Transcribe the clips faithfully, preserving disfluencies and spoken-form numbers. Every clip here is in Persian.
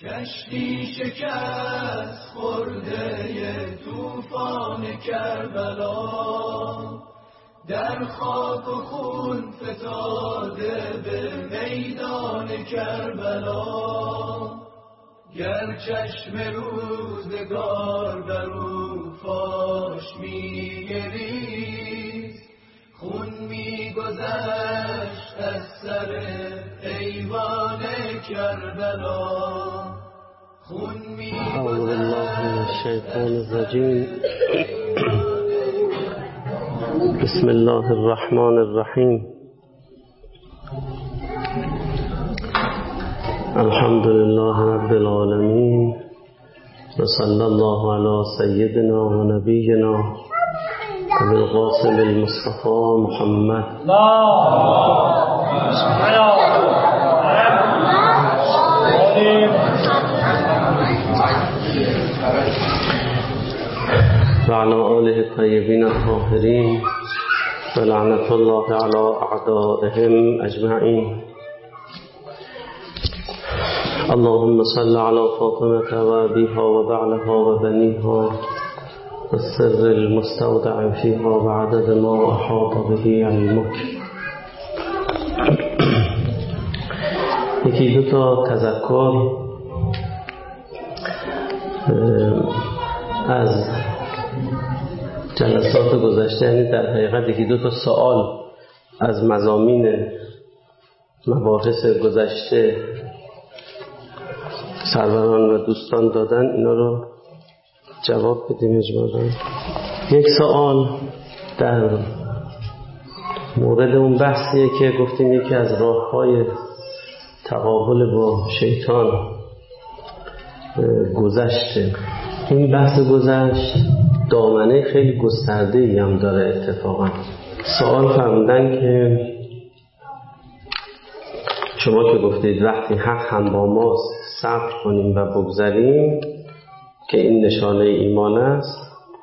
کشتی شکست خورده طوفان کربلا، در خاک و خون فتاده به میدان کربلا. گر چشم روزگار بر او فاش می‌گریست، خون می‌گذشت از سر ایوان کربلا. أعوذ بالله من الشيطان الرجيم. بسم الله الرحمن الرحيم. الحمد لله رب العالمين، وصلى الله على سيدنا ونبينا أبي القاسم المصطفى محمد وعلى آله الطيبين الطاهرين ولعنة الله على أعدائهم أجمعين. اللهم صل على فاطمة وأبيها وبعلها وبنيها والسر المستودع فيها وعدد ما أحاط به علمك. یکی دو تا تذکر از جلسات گذشته، یعنی در حقیقت یکی دو تا سوال از مضامین مباحث گذشته سروران و دوستان دادن، اینا رو جواب بدیم اجمالا. یک سوال در مورد اون بحثیه که گفتیم یکی از راه‌های تقابل با شیطان گذشته. این بحث گذشت دامنه خیلی گسترده‌ای هم داره. اتفاقا سوال فرمودن که شما که گفتید وقتی حق هم با ماست صبر کنیم و بگذاریم که این نشانه ایمان است،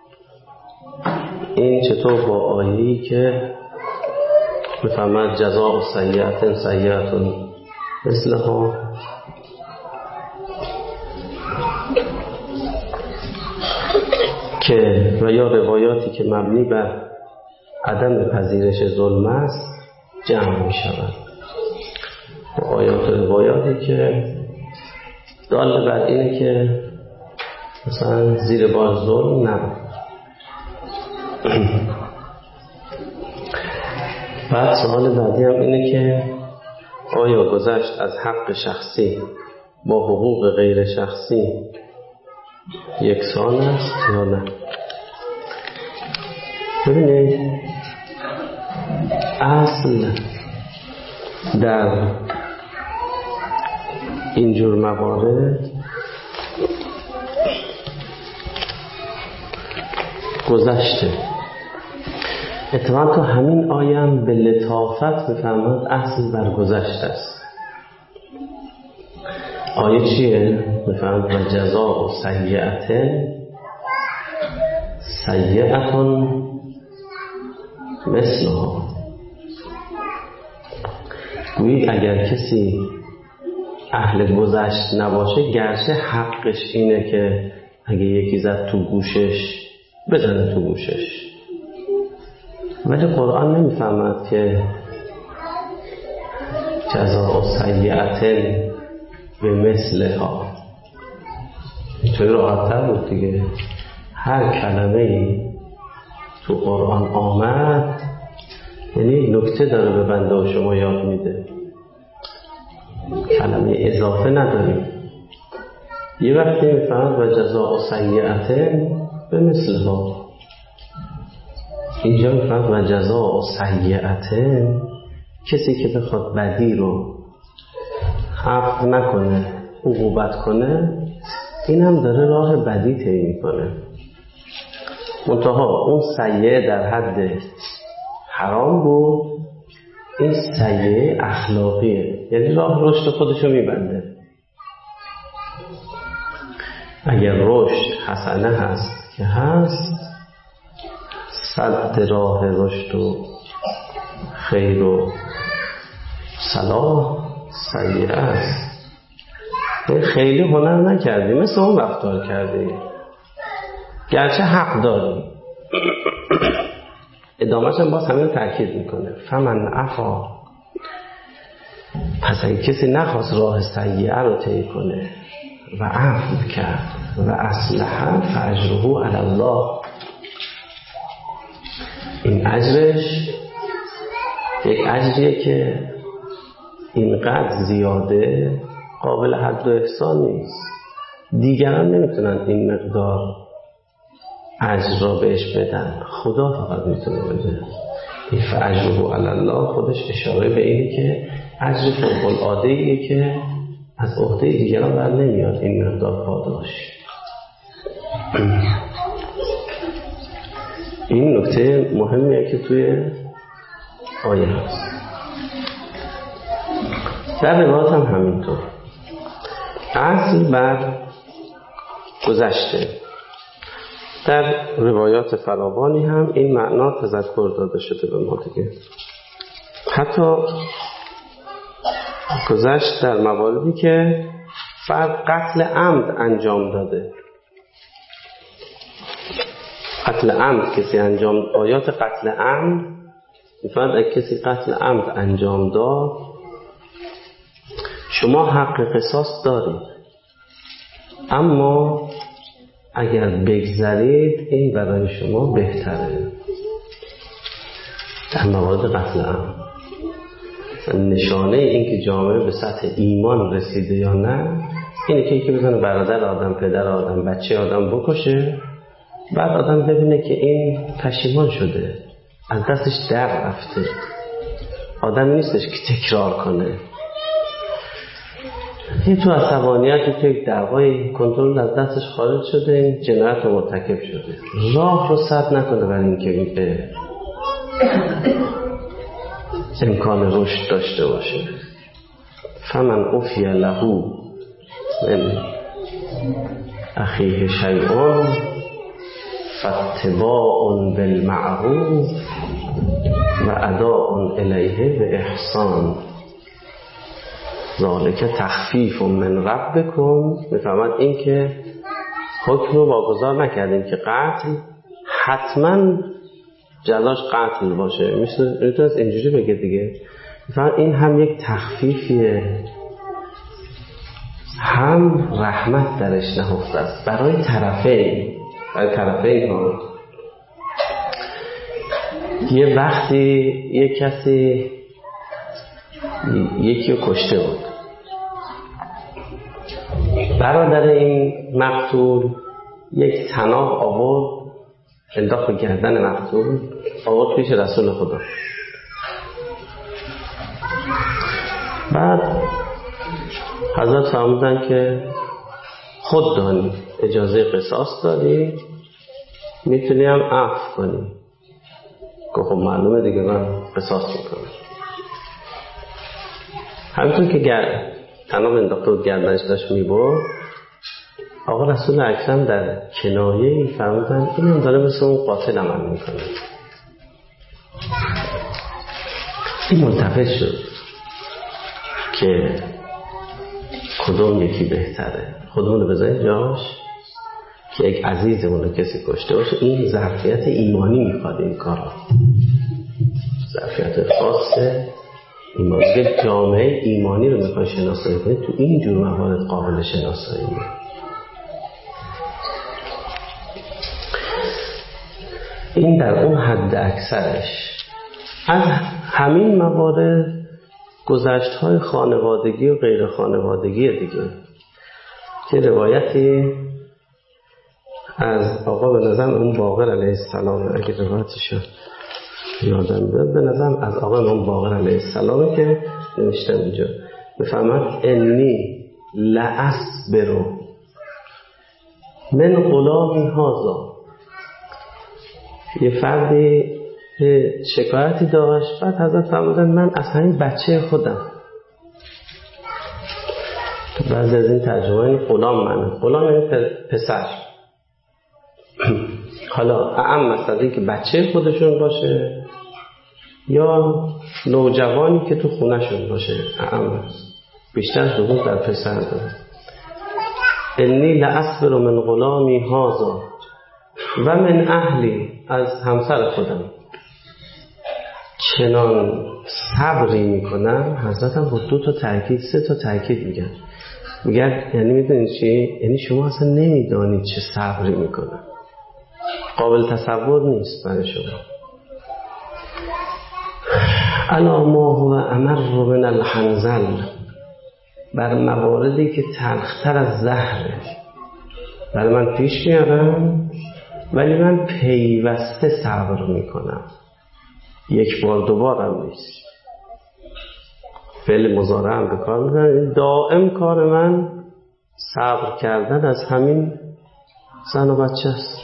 این چطور با آیه‌ای که می‌فرماید جزاء سیئة سیئة مثلها، که و یا روایاتی که مبنی بر عدم پذیرش ظلم است جمع می شود و آیات و روایاتی که دال بر اینه که مثلا زیر بار ظلم نبود. بعد سوال بعدی هم اینه که آیا گذشت از حق شخصی با حقوق غیر شخصی یکسان است یا نه؟ ببینید، اصل در اینجور موارد گذشته. اتفاقا تو همین آیم به لطافت میفهمد اصل بر گذشته است. آیه چیه؟ میفهمد و جزاء سیئة سیئة مثلها. گویی اگر کسی اهل گذشت نباشه، گرچه حقش اینه که اگه یکی زد تو گوشش بزنه تو گوشش، ولی قرآن نمیفهمد که جزاء سیئة به مثلها. اینطوری راحت‌تر بود دیگه. هر کلمه‌ای تو قرآن آمد یعنی نکته داره به بنده و شما یاد میده، کلمه اضافه نداریم. یه وقتی میفهمد و جزاء سیئة به مثلها، اینجا میفهمد و جزاء سیئة کسی که بخواد بدی رو عفو نکنه، عقوبت کنه، این هم داره راه بدی طی میکنه. منتها اون سیئه در حد حرام بود، این سیئه اخلاقیه، یعنی راه رشد خودشو میبنده. اگر رشد حسنه هست که هست، صد راه رشد و خیر و صلاح سیئه است. خیلی هنر نکردی، مثل اون رفتار کردی، گرچه حق داری. ادامهش هم باز همین تأکید میکنه فمن عفا، پس اگه کسی نخواست راه سیئه رو طی کنه و عفو کرد و اصلح فاجره علی الله، این اجرش یک اجریه که اینقدر زیاده قابل حد و احصا نیست. دیگران نمیتونن این مقدار اجر را بهش بدن، خدا فقط میتونه بده. این فاجره علی الله خودش اشاره به اینه که اجر فوق العاده ایه که از عهده دیگران بر نمیاد این مقدار پاداش. این نکته مهمیه که توی آیه هست. در روایت هم همینطور اصل بر گذشته. در روایات فراوانی هم این معنا تذکر داده شده به ما دیگه. حتی گذشت در مواردی که فرد قتل عمد انجام داده. قتل عمد کسی انجام، آیات قتل عمد میفرد اگه کسی قتل عمد انجام داد شما حق قصاص دارید، اما اگر بگذرید این برای شما بهتره. در موارد قتل عمد نشانه این که جامعه به سطح ایمان رسیده یا نه اینه که یکی بزنه برادر آدم، پدر آدم، بچه آدم بکشه، بعد آدم ببینه که این پشیمان شده، از دستش در رفته، آدم نیستش که تکرار کنه. یه تو عصبانیت، تو یک دعوای کنترل از دستش خارج شده، این جنایت رو مرتکب شده، راه رو سد نکنه برای این که این امکان رشد داشته باشه. فمن عفی له من اخیه شیء فاتباع بالمعروف و اداء الیه باحسان ذالک تخفیف من ربکم. میفهمد این که حکم رو واگذار نکردیم که قتل حتما جزاش قتل باشه، میتونست اینجوری بگه دیگه. میفهمد این هم یک تخفیفیه، هم رحمت درش نهفته است برای طرفین. برای طرفین ها یه وقتی یه کسی یکی رو کشته بود، برادر این مقتول یک طناب آورد انداخت به گردن مقتول، آورد پیش رسول خدا. بعد حضرت فرمودن که خود دانی اجازه قصاص داری، میتونی هم عفو کنی. که خب معلومه دیگه من قصاص میکنم. همینطور که گر... طناب انداخته و گردنش داشت میبرد، آقا رسول اکرم در کنایه فرمودن این هم داره مثل اون قاتل عمل میکنه. این ملتفت شد که کدوم یکی بهتره، خودمون رو بذاریم جاش که یک عزیزمون رو کسی کشته باشه. این ظرفیت ایمانی میخواد، این کارا ظرفیت خاصه ایمانی. جامعه ایمانی رو میخواد شناسایی کنید، تو این جور موارد قابل شناسایی. این در اون حد اکثرش. از همین موارد گذشت‌های خانوادگی و غیر خانوادگی دیگه که روایتی از آقا به نظر اون باقر علیه السلام، اگه روایتش یادم بیاد، به نظر از آقا اون باقر علیه السلام که نوشته اینجا میفهمد انی لأصبر من غلامی هذا. یه فردی شکایتی داشت، بعد حضرت فرمودن من از همین بچه خودم. بعضی از این ترجمه این غلام منه، غلام یعنی پسر. حالا اعم مثلا این که بچه خودشون باشه یا نوجوانی که تو خونهشون باشه، اعم بیشتر ظهور در پسر داره. انی لأصبر من غلامی هذا و من اهلی، از همسر خودم چنان صبری میکنم. حضرت هم با دو تا تأکید سه تا تأکید میگن میگن یعنی میدونید چی؟ یعنی شما اصلا نمیدانید چه صبری میکنم، قابل تصور نیست برای شما. الا ما هو امر من الحنظل، بر مواردی که تلختر از زهره برای من پیش میارم، ولی من پیوسته صبر میکنم، یک بار دوبارم نیست. فعل مضارع هم به کار میبرم، دائم کار من صبر کردن از همین زن و بچه است.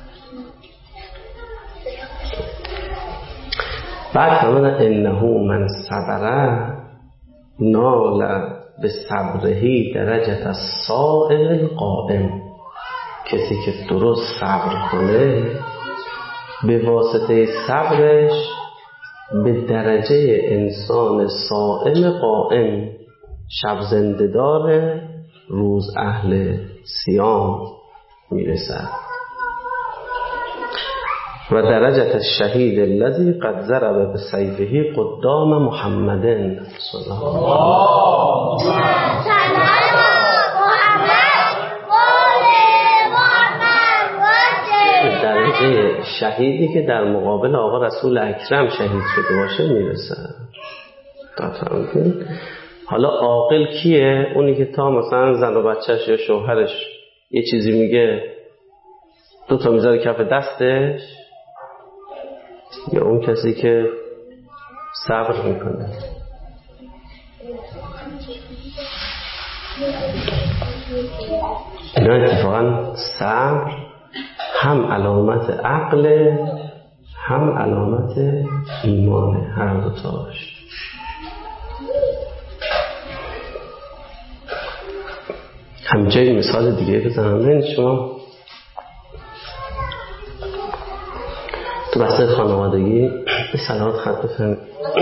بعد فرمودن انه من صبره نال به صبرهی درجت الصائم القائم، کسی که درست صبر کنه به واسطه صبرش به درجه انسان صائم قائم، شب زنده‌دار، روز اهل صیام میرسد. و درجت الشهید الذی قد ضرب بسیفه قدام محمد صلی الله علیه و درجه شهیدی که در مقابل آقا رسول اکرم شهید شده باشه میرسه. حالا عاقل کیه؟ اونی که تا مثلا زن و بچهش یا شوهرش یه چیزی میگه دو تا میذاره کف دستش، یا اون کسی که صبر میکنه؟ اینا اتفاقا صبر هم علامت عقل هم علامت ایمانه، هر دو تاش. همچنین مثال دیگه بزنم. ببینید شما تو بحث خانوادگی به صلوات خط بفرمایید.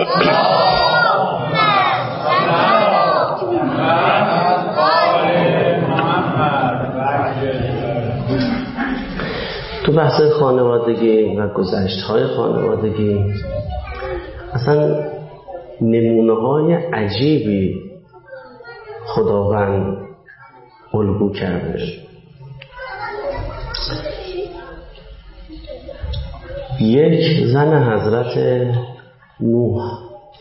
تو بحث خانوادگی و گذشت‌های خانوادگی اصلا نمونه‌های عجیبی خداوند الگو کرده. یک زن حضرت نوح،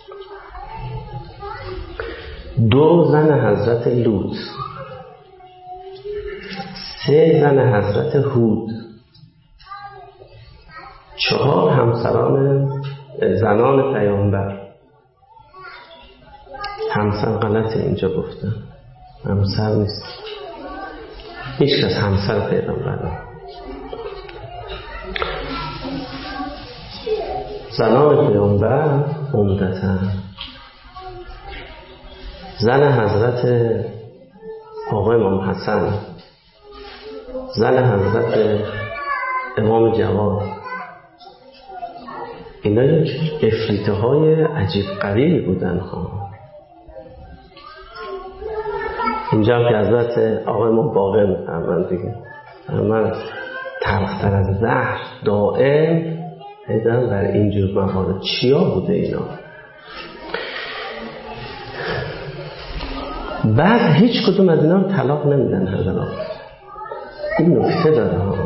دو زن حضرت لوط، سه زن حضرت هود، چهار همسران زنان پیامبر. همسر غلطه اینجا گفتم، همسر نیست، هیچ کس همسر پیغمبر نیست. زنان پیامبر عمدتاً زن حضرت آقای امام حسن، زن حضرت امام جواد، اینا یک افریته های عجیب غریبی بودن ها. اینجا هم که حضرت آقای امام باقر میفرمند دیگه، من تلختر از زهر دائم ایدن در اینجور موارد. چیا بوده اینا؟ بعد هیچ کدوم از اینا طلاق نمیدن حضرات. این نکته داره ها،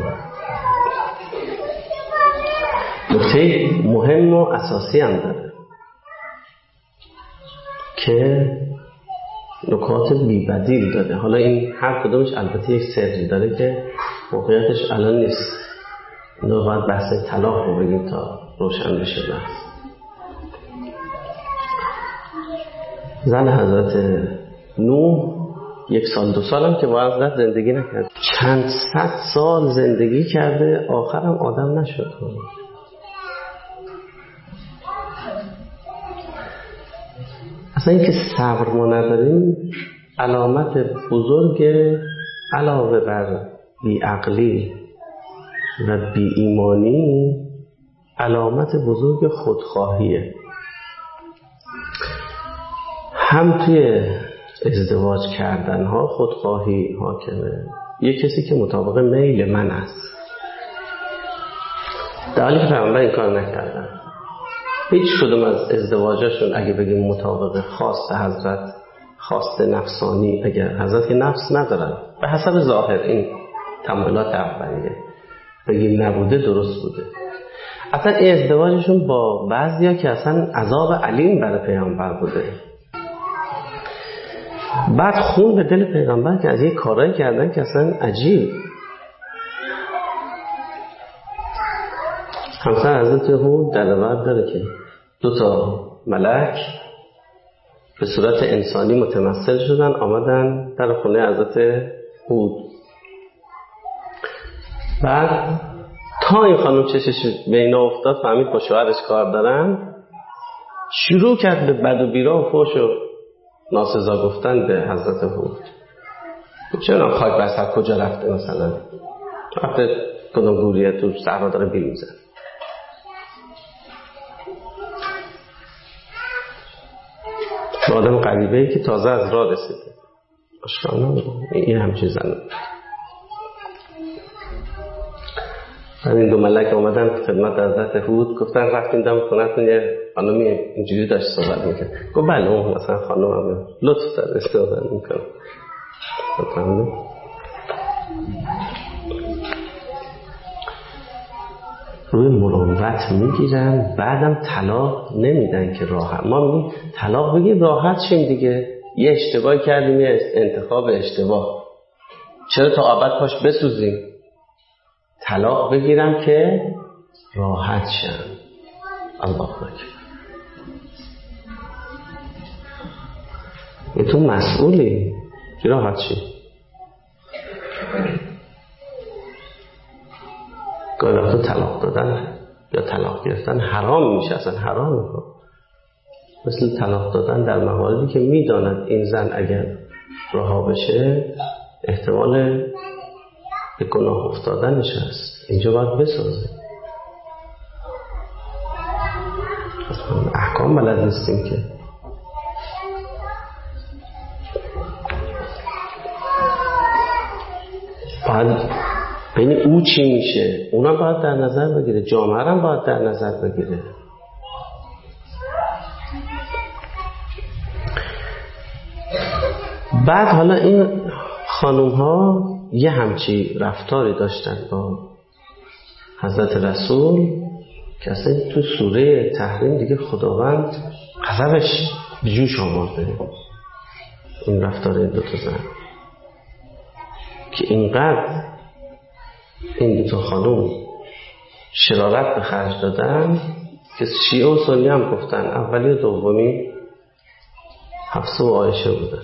نکته مهم و اساسی هم داره که نکات بی‌بدیل داره. حالا این هر کدومش البته یک سری داره که موقعیتش الان نیست، اینو باید بحث طلاق رو بگیم تا روشن بشه بحث. زن حضرت نوح یک سال دو سال هم که با حضرت زندگی نکرد، چند صد سال زندگی کرده، آخرم آدم نشد. اصلا این که صبر ما نداریم علامت بزرگ، علاوه بر بیعقلی و بی ایمانی، علامت بزرگ خودخواهیه. هم توی ازدواج کردن ها خودخواهی حاکمه. یه کسی که مطابق میل من است، در حالی که پیامبر این کار نکردن. هیچ کدوم از ازدواجاشون اگه بگیم مطابق خواست حضرت، خواست نفسانی، اگر حضرت که نفس ندارن به حسب ظاهر این تمایلات اولیه بگیم نبوده، درست بوده. اصلا این ازدواجشون با بعضیا که اصلا عذاب علیم برای پیامبر بوده. بعد خون به دل پیغمبر که از یک کارایی کردن که اصلا عجیب. همسر حضرت هود در روایت داره که دو تا ملک به صورت انسانی متمثل شدن، آمدن در خونه حضرت هود. بعد تا این خانم چشش به اینا افتاد، فهمید با شوهرش کار دارن، شروع کرد به بد و بیرا و فحش و ناسزا گفتن به حضرت هود. چرا خاک بر سر کجا رفته، مثلا رفته کدوم گوریه تو صحرا داره بیل میزنه. آدم غریبه‌ای که تازه از راه رسیده، آشکارا این همچین زنه. بعد این دو ملک اومدن خدمت حضرت هود، گفتن رفتیم دم خونه‌تون یه خانمی اینجوری داشت صحبت میکرد. گفت بله اون مثلا خانم هم لطف داره صحبت میکنه. روی مروت میگیرن، بعدم طلاق نمیدن که راحت. ما میگیم طلاق بگیر راحت شیم دیگه، یه اشتباهی کردیم، یه انتخاب اشتباه، چرا تا ابد پاش بسوزیم؟ طلاق بگیرم که راحت شم. الله اکبر. یه تو مسئولی که راحت شی. گاهی وقتا طلاق دادن یا طلاق گرفتن حرام میشه، اصلا حرام میشه. مثل طلاق دادن در مواردی که میداند این زن اگر رها بشه احتمال به گناه افتادنش هست، اینجا باید بسازه. احکام بلد نیستیم که. باید بین او چی میشه اونا باید در نظر بگیره، جامعه هم باید در نظر بگیره. بعد حالا این خانوم ها یه همچی رفتاری داشتن با حضرت رسول که اصلا تو سوره تحریم دیگه خداوند غضبش به جوش آورده. این رفتار این دوتا زن که اینقدر این دوتا خانوم شرارت به خرج دادن که شیعه و سنی هم گفتن اولی و دومی حفصه و عایشه بودن.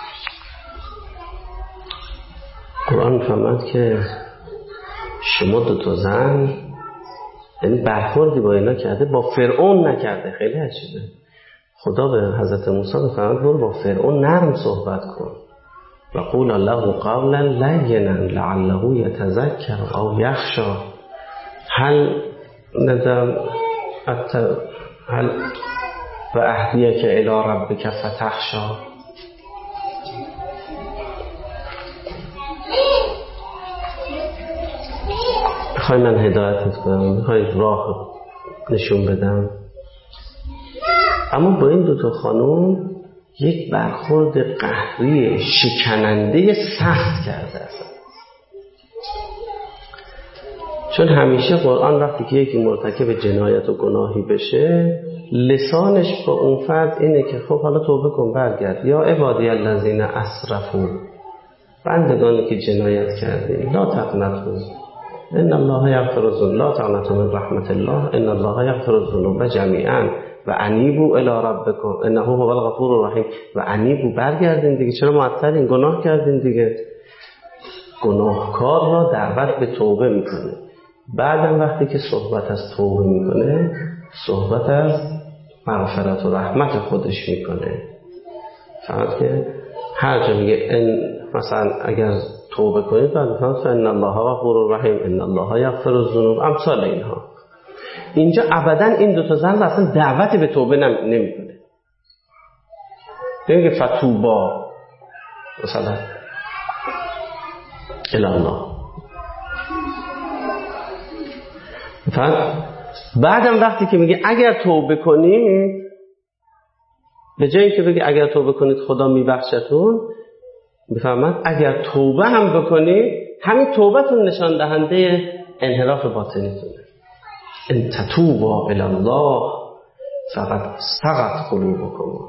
قرآن می‌فرماید که شما دوتا زن، یعنی برخوردی با اینا کرده، با فرعون نکرده. خیلی عجیبه. خدا به حضرت موسی می‌فرماید برو با فرعون نرم صحبت کن. و قول الله قولا لینا لعله یتذکر او یخشی هل ندم هل و اهدیک الی ربک فتخشی. میخوای من هدایتت کنم، میخوای راه نشون بدم. اما با این دوتا خانوم یک برخورد قهری شکننده سخت کرده اصلا. چون همیشه قرآن وقتی که یکی مرتکب جنایت و گناهی بشه لسانش با اون فرد اینه که خب حالا توبه کن برگرد. یا عبادی الذین اسرفوا، بندگانی که جنایت کردین، لا تقنطوا ان الله یغفر الذنوب، لا تقنطوا من رحمت الله ان الله یغفر الذنوب جمیعا و انیبوا الی ربکم انه هو الغفور الرحیم. و انیبوا، برگردین دیگه، چرا معطلین؟ گناه کردین دیگه. گناهکار را دعوت به توبه میکنه. بعدم وقتی که صحبت از توبه میکنه صحبت از مغفرت و رحمت خودش میکنه. فقط که هر جا میگه ان مثلا اگر توبه کنید بعد میفهمید ان الله غفور رحیم ان الله یغفر الذنوب امثال اینها. اینجا ابدا این دو تا زن اصلا دعوت به توبه نمیکنه. میگه فتوبا مثلا الله. بعدم وقتی که میگه اگر توبه کنید، به جایی که بگه اگر توبه کنید خدا میبخشتون، میفهمد اگر توبه هم بکنید، همین توبتون نشان دهنده انحراف باطنیتونه. ان تتوبوا الی الله فقد صغت قلوبکم.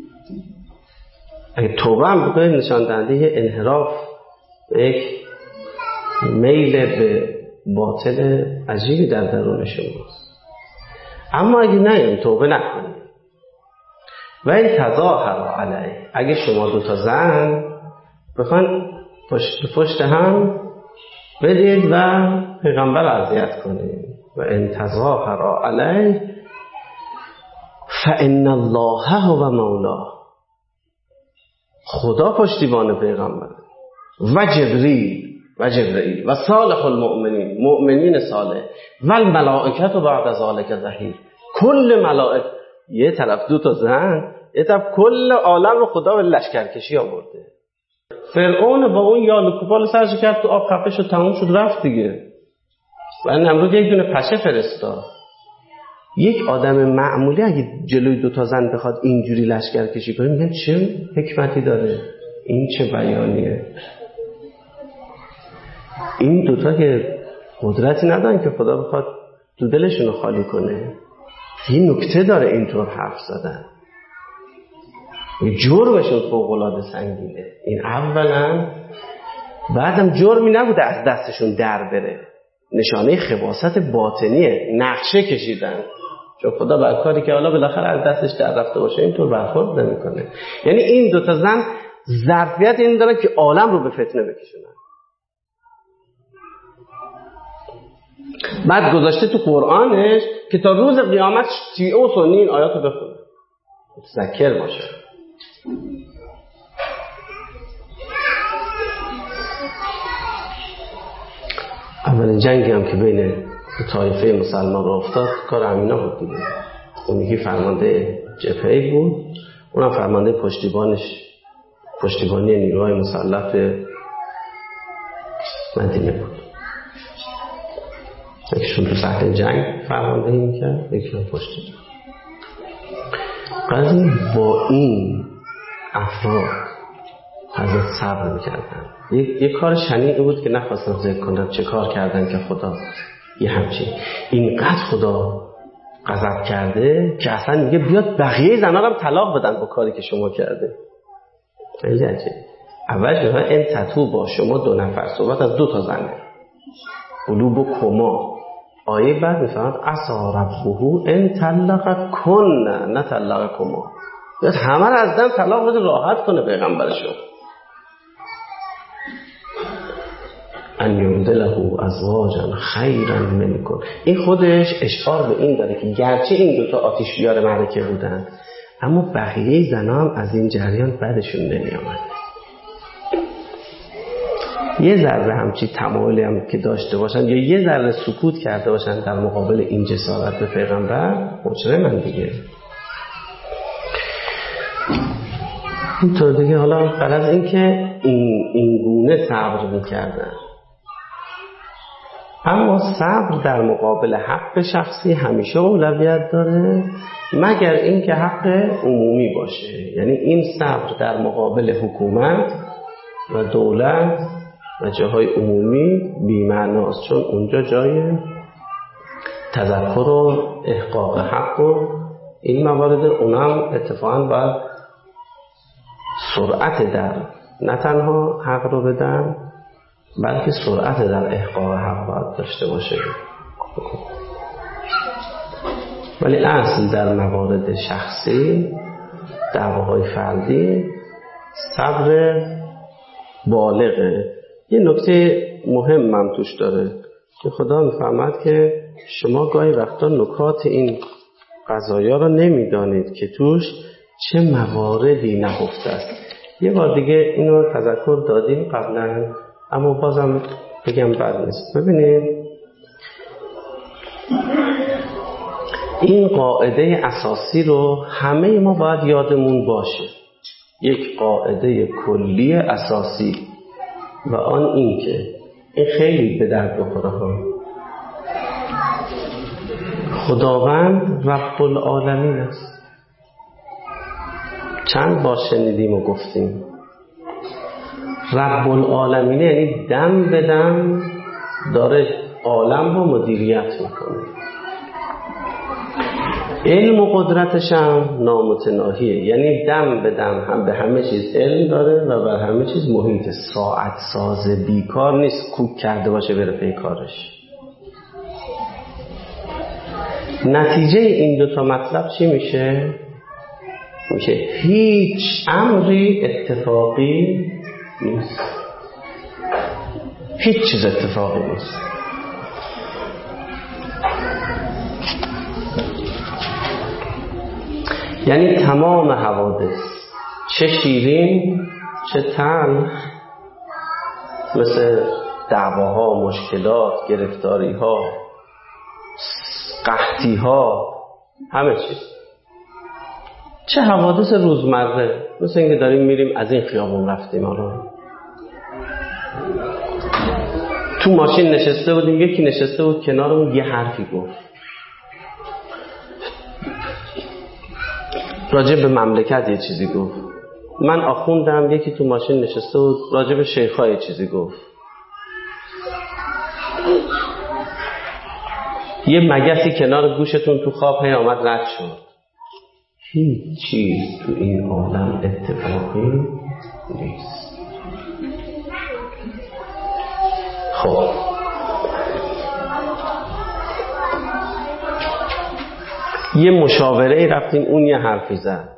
اگر توبه هم بکنید نشان دهنده انحراف، یک میل به باطل عجیبی در درون شماست. اما اگه نه توبه نکنید و این تظاهر علیه، اگه شما دو تا زن بخوان پشت پشت هم بدید و پیغمبر اذیت کنید، و این تظاهر علیه فان الله هو مولاه، خدا پشتیبان پیغمبر و جبریل و جبرئیل و صالح المؤمنین، مؤمنین صالح و الملائکه و بعد از ذلک ظهیر. کل ملائکه، یه طرف دو تا زن، یه طرف کل عالم رو خدا به لشکرکشی آورده. فرعون با اون یال و کوپال سرش کرد تو آب، خفه شد، تموم شد، رفت دیگه. و نمرود یک دونه پشه فرستاد. یک آدم معمولی اگه جلوی دو تا زن بخواد اینجوری لشکرکشی کنه، میگن چه حکمتی داره این، چه بیانیه. این دوتا که قدرتی ندارن که خدا بخواد تو دلشون رو خالی کنه. این نکته داره اینطور حرف زدن. جرمشون فوق‌العاده سنگینه. این اولا، بعدم جرمی نبوده از دستشون در بره، نشانه خباثت باطنیه، نقشه کشیدن. چون خدا بر کاری که حالا بالاخره از دستش در رفته باشه اینطور برخورد نمیکنه. یعنی این دوتا زن ظرفیت این داره که عالم رو به فتنه بکشونن. بعد گذاشته تو قرآنش که تا روز قیامت شیعه و سنی این آیات رو بخونه، متذکر باشه. اولین جنگی هم که بین طایفه مسلمان رو افتاد کار امینا بود دیگه. اون یکی فرمانده جبهه‌ای بود، اونم فرمانده پشتیبانش، پشتیبانی نیروهای مسلح به مدینه بود. یکیشون تو سطح جنگ فرماندهی میکرد، یکیشون پشتی. قضیه با این افراد حضرت صبر میکردن. یک یک کار شنیعی بود که نخواستم ذکر کنم چه کار کردن که خدا یه همچین اینقدر خدا غضب کرده که اصلا میگه بیاد بقیه زنها رو طلاق بدن با کاری که شما کرده. خیلی عجیب. اولش میگه این تتو با شما دو نفر، صحبت از دو تا زنه، قلوب و کما. آیه بعد میفهمد عسى ربه ان طلق کن نه طلق کما، بیاد همه رو از دم طلاق بده راحت کنه پیغمبرشو. ان یبدله ازواجا خیرا منکم، این خودش اشعار به این داره که گرچه این دوتا آتش بیار معرکه بودن، اما بقیه زنها هم از این جریان بعدشون نمیامد. یه ذره همچی تمایلی هم که داشته باشن یا یه ذره سکوت کرده باشن در مقابل این جسارت به پیغمبر، مجرمن دیگه. اینطور دیگه. حالا غرض این که این, این گونه صبر میکردن. اما صبر در مقابل حق شخصی همیشه اولویت داره، مگر این که حق عمومی باشه. یعنی این صبر در مقابل حکومت و دولت و جاهای عمومی بی‌معناست، چون اونجا جای تذکر و احقاق حق و این موارد، اونم اتفاقا باید سرعت در نه تنها حق رو بدن، بلکه سرعت در احقاق حق باید داشته باشه. ولی اصل در موارد شخصی، دعواهای فردی، صبر بالغه. یه نکته مهم هم توش داره که خدا میفهمد که شما گاهی وقتا نکات این قضایا رو نمیدانید که توش چه مواردی نهفته است. یه بار دیگه اینو تذکر دادیم قبلا، اما بازم بگم بد نیست. ببینید این قاعده اساسی رو همه ما باید یادمون باشه. یک قاعده کلی اساسی و آن این که این خیلی به درد بخوره ها. خداوند رب العالمین است. چند بار شنیدیم و گفتیم رب العالمین یعنی دم به دم داره عالم رو مدیریت میکنه. علم و قدرتش هم نامتناهیه، یعنی دم به دم هم به همه چیز علم داره و بر همه چیز محیط. ساعت ساز بیکار نیست کوک کرده باشه بره پی کارش. نتیجه این دوتا مطلب چی میشه؟ میشه هیچ امری اتفاقی نیست. هیچ چیز اتفاقی نیست. یعنی تمام حوادث چه شیرین چه تلخ، مثل دعواها، مشکلات، گرفتاریها، قحطیها، همه چیز، چه حوادث روزمره، مثل اینکه داریم میریم از این خیابون رفتیم، حالا تو ماشین نشسته بودیم یکی نشسته بود کنارمون یه حرفی گفت راجع به مملکت، یه چیزی گفت. من آخوندم یکی تو ماشین نشسته بود راجع به شیخ‌ها یه چیزی گفت. یه مگسی کنار گوشتون تو خواب هی آمد رد شد. هیچ چیز تو این عالم اتفاقی نیست. خب یه مشاوره رفتیم اون یه حرفی زد.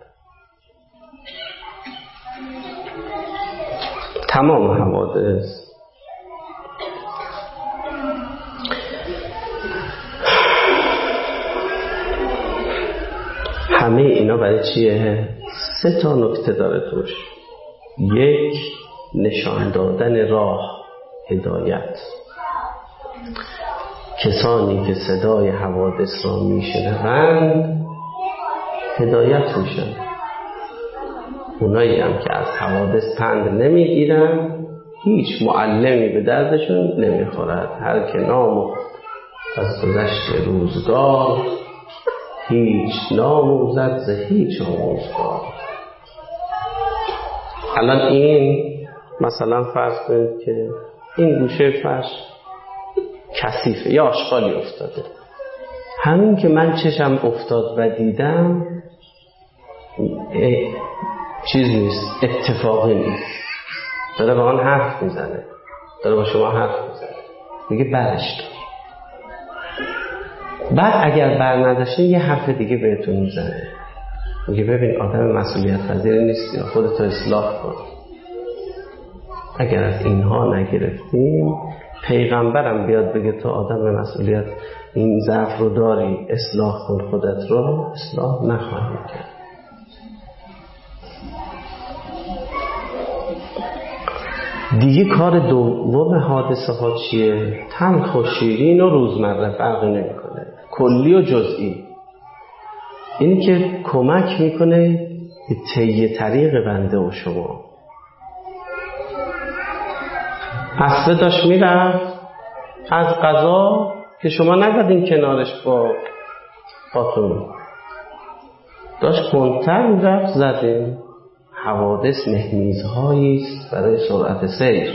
تمام حوادث همه اینا برای چیه؟ سه تا نکته داره توش. یک، نشان دادن راه، هدایت. کسانی که صدای حوادث را میشنوند هدایت میشن. اونایی هم که از حوادث پند نمیگیرن هیچ معلمی به دردشون نمیخورد. هر که نام از گذشت روزگار هیچ ناموزد ز هیچ آموزگار. الان این مثلا فرض کنید که این گوشه فرش کثیفه یا آشغالی افتاده، همین که من چشم افتاد و دیدم چیز نیست، اتفاقی نیست. داره با آن حرف میزنه، داره با شما حرف میزنه، میگه برش دار. بعد اگر بر نداشته یه حرف دیگه بهتون میزنه، میگه ببین آدم مسئولیت پذیر نیستی، خودتو اصلاح کن. اگر از اینها نگرفتیم پیغمبرم بیاد بگه تو آدم مسئولیت این ضعف رو داری، اصلاح کن خودت رو، اصلاح نخواهیم کرد. دیگه کار دوم حادثه ها چیه؟ تلخ و شیرین و روزمره فرقی نمیکنه، کلی و جزئی. اینی که کمک میکنه به طی طریق بنده و شما. اسبه داشت میرفت از قضا که شما نگردین کنارش با پاتون، داشت کنتر میرفت زدین. حوادث مهمیزهایی است برای سرعت سیر.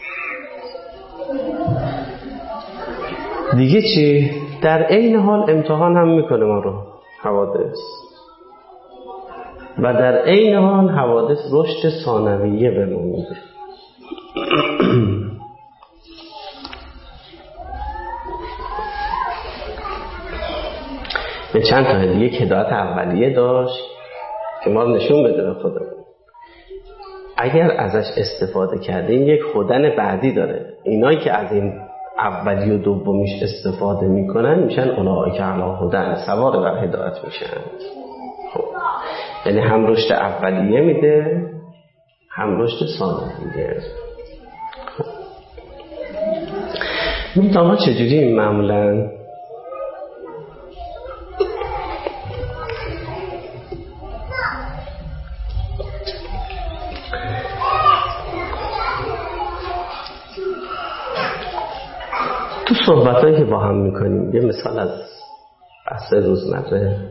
دیگه چی؟ در عین حال امتحان هم میکنه ما رو حوادث، و در عین حال حوادث رشد ثانویه به ما میده. به چند تا دیگه هدایت اولیه داشت که ما رو نشون بده به خودمون. اگر ازش استفاده کردیم یک خودن بعدی داره. اینایی که از این اولی و دومیش استفاده میکنن میشن اولئک علی هدی، سوار بر هدایت میشن. خب یعنی هم رشد اولیه میده هم رشد ثانویه. خب ما چجوری معمولا صحبتایی که با هم میکنیم، یه مثال از بحث روزمره.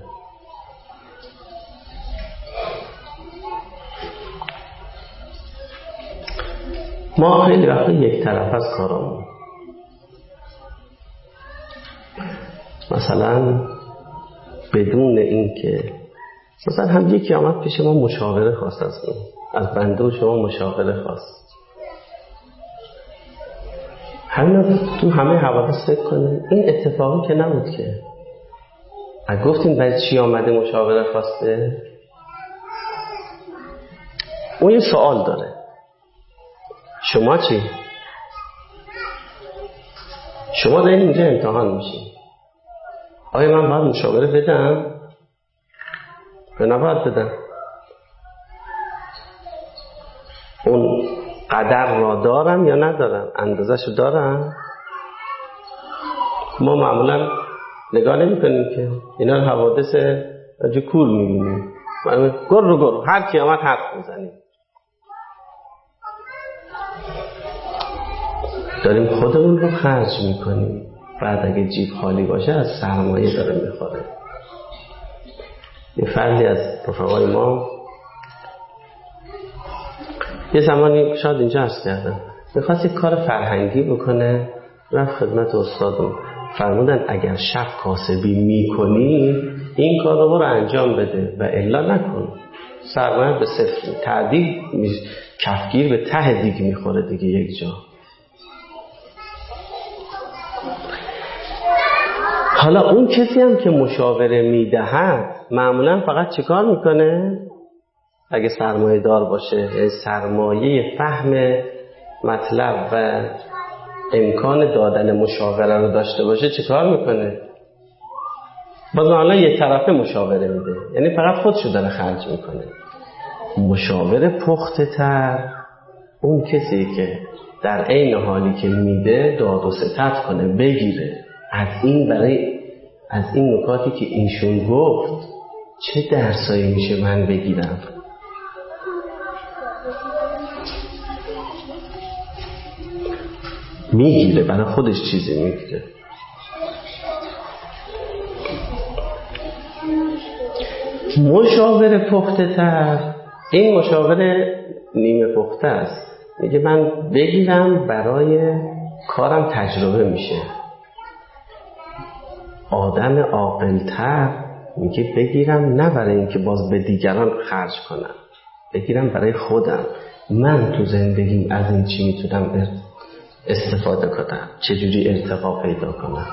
ما خیلی وقتا یک طرف از کارامون، مثلا بدون این که مثلا هم یکی آمد پیش ما مشاوره خواست از اون از بنده و شما مشاوره خواست، همین تو همه حوادث فکر کنیم این اتفاقی که نبود که اگه گفتیم برای چی آمده مشاوره خواسته، اون یه سوال داره شما چی؟ شما دارین اینجا امتحان میشین، آیا من باید مشاوره بدم؟ یا نباید بدم؟ اون قدر را دارم یا ندارم؟ اندازه‌شو دارم؟ ما معمولا نگاه نمی کنیم که اینا رو حوادث جو کور میبینیم، گر رو گر هر کی آمد حرف میزنیم، داریم خودمون رو خرج میکنیم. بعد اگه جیب خالی باشه از سرمایه داره میخوره. یه فردی از رفقای ما یه زمانی شاید اینجا عرض کردم میخواست یک کار فرهنگی بکنه، رفت خدمت استادم، فرمودن اگر شب کاسبی میکنی این کار رو برو انجام بده و الا نکن، سرمایه به صفر، تعدیل کفگیر به ته دیگه میخوره دیگه یک جا. حالا اون کسی هم که مشاوره میدهد معمولا فقط چیکار میکنه؟ اگه سرمایه دار باشه، سرمایه فهم مطلب و امکان دادن مشاوره رو داشته باشه، چیکار میکنه؟ باز حالا یه طرفه مشاوره میده، یعنی فقط خودشو داره خرج میکنه. مشاوره پخته تر اون کسی که در عین حالی که میده داد و ستد کنه، بگیره از این برای از این نکاتی که ایشون گفت چه درسایی میشه من بگیرم. میگیره برای خودش چیزی میگیره. مشاوره پخته تر، این مشاوره نیمه پخته است، میگه من بگیرم برای کارم تجربه میشه. آدم عاقل‌تر میگه بگیرم نه برای اینکه باز به دیگران خرج کنم، بگیرم برای خودم، من تو زندگیم از این چی میتونم استفاده کنم، چجوری ارتقا پیدا کنم.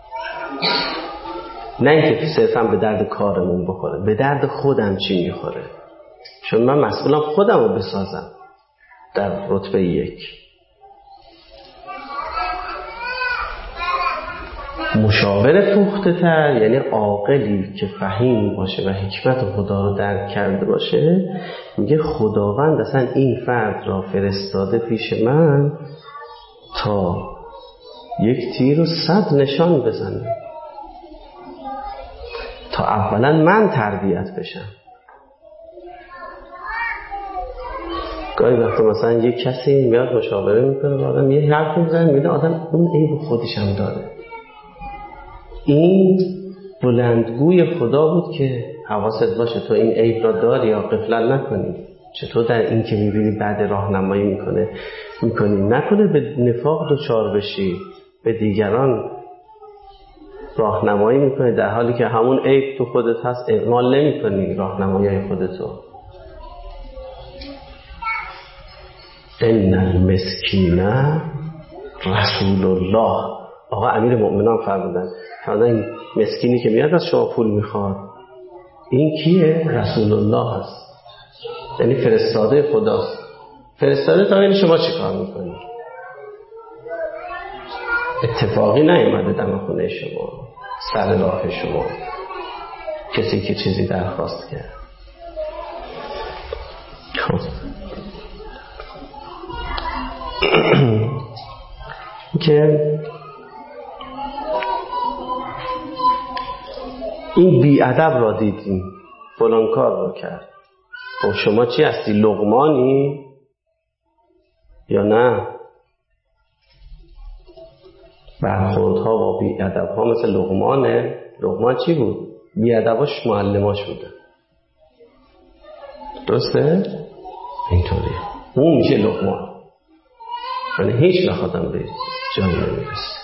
نه اینکه صرفا به درد کارمون بخوره، به درد خودم چی میخوره، چون من مسئولم خودم رو بسازم در رتبه یک. مشاور پخته تر یعنی عاقلی که فهیم باشه و حکمت خدا رو درک کرده باشه، میگه خداوند اصلا این فرد را فرستاده پیش من تا یک تیر و صد نشان بزنه، تا اولا من تربیت بشم. گاهی وقتا مثلا یک کسی میاد مشاوره میکنه با آدم، یه حرف میزنه، میگه آدم اون عیب خودش هم داره. این بلندگوی خدا بود که حواست باشه تو این عیب را داری یا غفلت نکنی. چطور در این که میبینی بعد راهنمایی میکنه میکنی نکنه به نفاق دچار بشی، به دیگران راهنمایی میکنی در حالی که همون عیب تو خودت هست، اعمال نمیکنی راهنمایی خودتو. ان المسکین رسول الله، آقا امیر مؤمنان فرمودن فرمودن این مسکینی که میاد از شما پول میخواد این کیه؟ رسول الله هست، یعنی فرستاده خداست. فرستاده تا این شما چی کار میکنی؟ اتفاقی نیومده دم خونه شما، سر راه شما، کسی که چیزی درخواست کرد. خب که این بیادب را دیدیم فلان کار را کرد، خب شما چی هستی؟ لقمانی یا نه؟ برخوردها با بی‌ادب‌ها مثل لقمان. لقمان چی بود؟ بی‌ادباش معلماش بودن. درسته؟ اینطوریه. اون میشه لقمان. یعنی هیچ وقت آدم به جایی نمیرسه.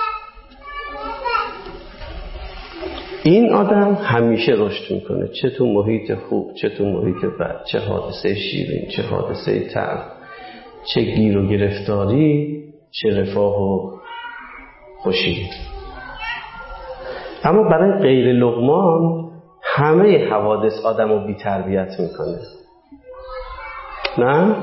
این آدم همیشه رشد میکنه، چه تو محیط خوب چه تو محیط بد، چه حادثه شیرین چه حادثه تلخ، چه گیر و گرفتاری چه رفاه و خوشی. اما برای غیر لقمان همه حوادث آدم رو بی تربیت میکنه. نه؟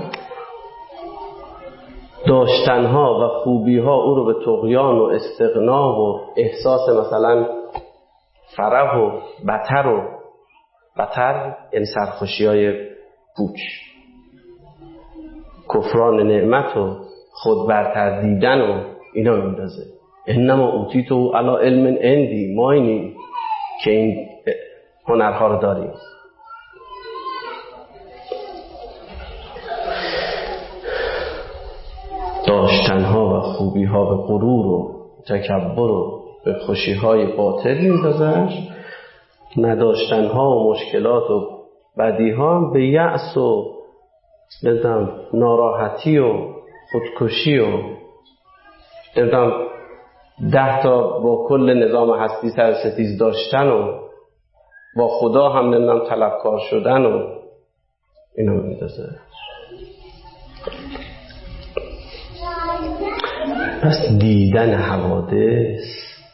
داشتنها و خوبیها او رو به طغیان و استغنا و احساس مثلا فرح و بطر و بطر یعنی سرخوشی های پوچ، کفران نعمت و خود برتر دیدن و اینا میندازه. انما اوتیتو علی علم عندی، ما اینیم که این هنرها رو داریم. داشتنها و خوبیها به غرور و تکبر و به خوشیهای باطل میندازش، نداشتنها و مشکلات و بدیها به یأس و بدم ناراحتی و خودکشی و بدم ده تا با کل نظام هستی سر ستیز داشتن و با خدا هم نمیدونم طلبکار شدن و اینا میندازه. پس دیدن حوادث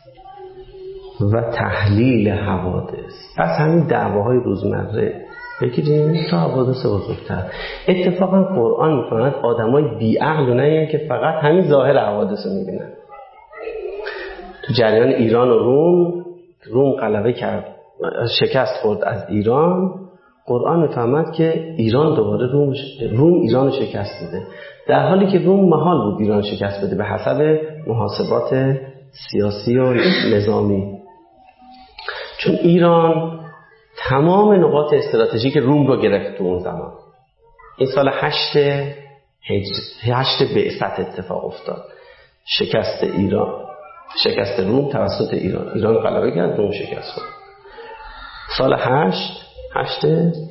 و تحلیل حوادث، پس همین دعواهای روزمره بگیریم تا حوادث بزرگتر. اتفاقا قرآن می‌فرماید آدمای بی‌عقل و نه که فقط همین ظاهر حوادث رو می‌بینن. تو جریان ایران و روم، روم غلبه کرد، شکست خورد از ایران. قرآن می‌فرماید که ایران دوباره روم روم ایران رو شکست میده، در حالی که روم محال بود ایران شکست بده به حسب محاسبات سیاسی و نظامی، چون ایران تمام نقاط استراتژیک روم رو گرفت تو اون زمان. این سال هشت هجر هشت بعثت اتفاق افتاد، شکست ایران، شکست روم توسط ایران. ایران غلبه کرد، روم شکست خورد. سال هشت هشت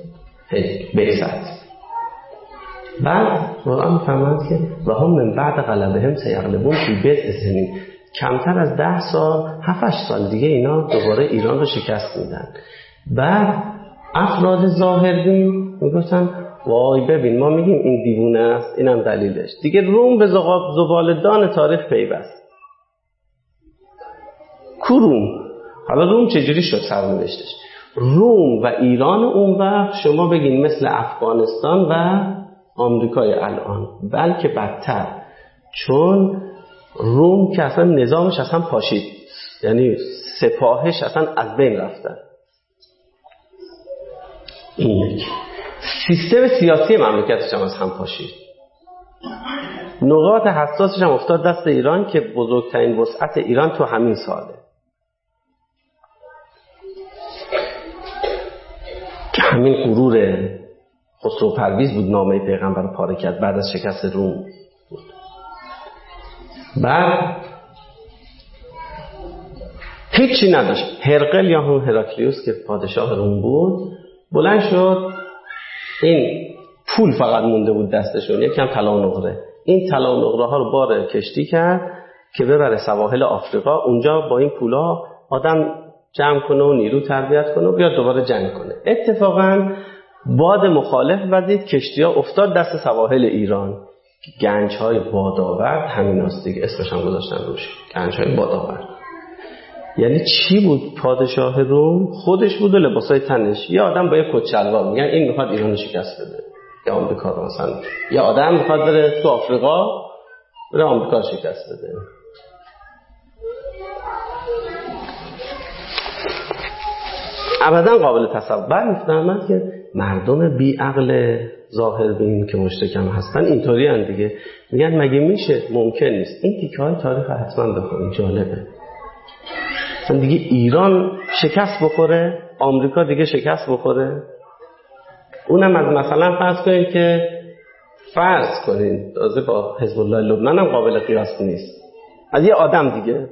بعثت. بعد قرآن می‌فرماید که و هم من بعد غلبهم سیغلبون فی بضع سنین، کمتر از ده سال هفت هشت سال دیگه اینا دوباره ایران رو شکست میدن. بعد افراد ظاهربین میگفتن وای ببین ما میگیم این دیوونه است، اینم دلیلش. دیگه روم به زبالدان تاریخ پیوست. کو روم؟ حالا روم چجوری شد سرنوشتش؟ روم و ایران اون وقت شما بگین مثل افغانستان و آمریکای الان، بلکه بدتر، چون روم که اصلا نظامش اصلا پاشید، یعنی سپاهش اصلا از بین رفتن. این یک سیستم سیاسی مملکتش هم از هم پاشید. نقاط حساسش هم افتاد دست ایران که بزرگترین وسعت ایران تو همین ساله که همین غرور خسرو پرویز بود، نامه پیغمبر رو پاره کرد بعد از شکست روم بود. بعد هیچی نداشت. هرقل یا هم هراکلیوس که پادشاه روم بود بلند شد، این پول فقط مونده بود دستشون، یکم طلا و نقره. این طلا و نقره ها رو بار کشتی کرد که ببره سواحل آفریقا، اونجا با این پولا آدم جمع کنه و نیرو تربیت کنه و بیاد دوباره جنگ کنه. اتفاقاً باد مخالف وزید، کشتی ها افتاد دست سواحل ایران. گنج های بادآورد همین هست دیگه، اسمش هم گذاشتن روش، گنج های بادآورد. یعنی چی بود؟ پادشاه روم خودش بود و لباسای تنش. یا آدم با یه کت شلوار، میگن این میخواد ایران رو شکست بده، یا آمریکا رو مثلا، یا آدم میخواد بره تو آفریقا بره آمریکا رو شکست بده. ابدا قابل تصور. بعد میفهمد که مردم بی عقل ظاهر بین که مشتکم هستن اینطوری هن دیگه. میگن مگه میشه؟ ممکن نیست. این تیکه های تاریخ حتما بخونید، جالبه. مثلا دیگه ایران شکست بخوره، آمریکا دیگه شکست بخوره، اونم از مثلا فرض کنید که فرض کنید تازه با حزب الله لبنان هم قابل قیاس نیست. از یه آدم دیگه.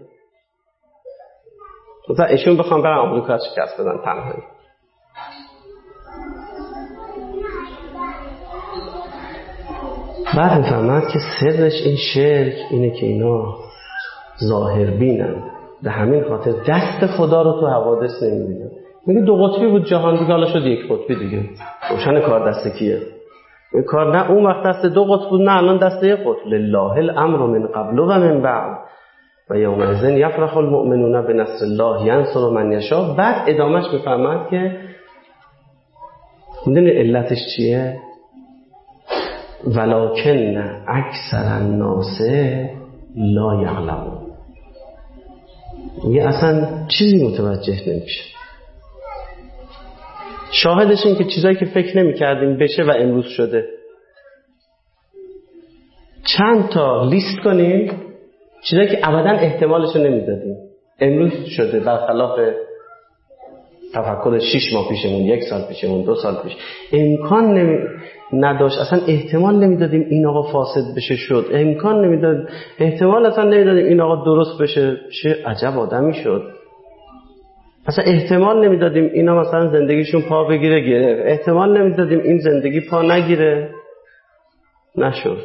مثلا ایشون بخوام برن آمریکا شکست بدن تنهایی، بعد میفهمد که سرش این شرک اینه که اینا ظاهر بینن، به همین خاطر دست خدا رو تو حوادث نمیبینن. میگه دو قطبی بود جهان دیگه، حالا شد یک قطبی دیگه. روشن کار دست کیه؟ این کار نه اون وقت دست دو قطب بود، نه الان دست یک قطب. لله الامر من قبل و من بعد و یومئذ یفرح المؤمنون بنصر الله ینصر من یشاء. بعد ادامهش میفهمد که میدونی علتش چیه؟ ولکن اکثر الناس لا یعلمون. یه اصلا چیزی متوجه نمیشه. شاهدش این که چیزایی که فکر نمی کردیم بشه و امروز شده. چند تا لیست کنیم چیزایی که ابدا احتمالش رو نمی دادیم امروز شده، برخلاف تفکر شش ماه پیشمون، یک سال پیشمون، دو سال پیش. امکان نمی... نداشت، اصلا احتمال نمیدادیم این آقا فاسد بشه شد، امکان نمیداد، احتمال اصلا نمیدادیم این آقا درست بشه، چه عجب آدمی شد. اصلا احتمال نمیدادیم اینا مثلا زندگیشون پا بگیره، گرفت. احتمال نمیدادیم این زندگی پا نگیره، نشد.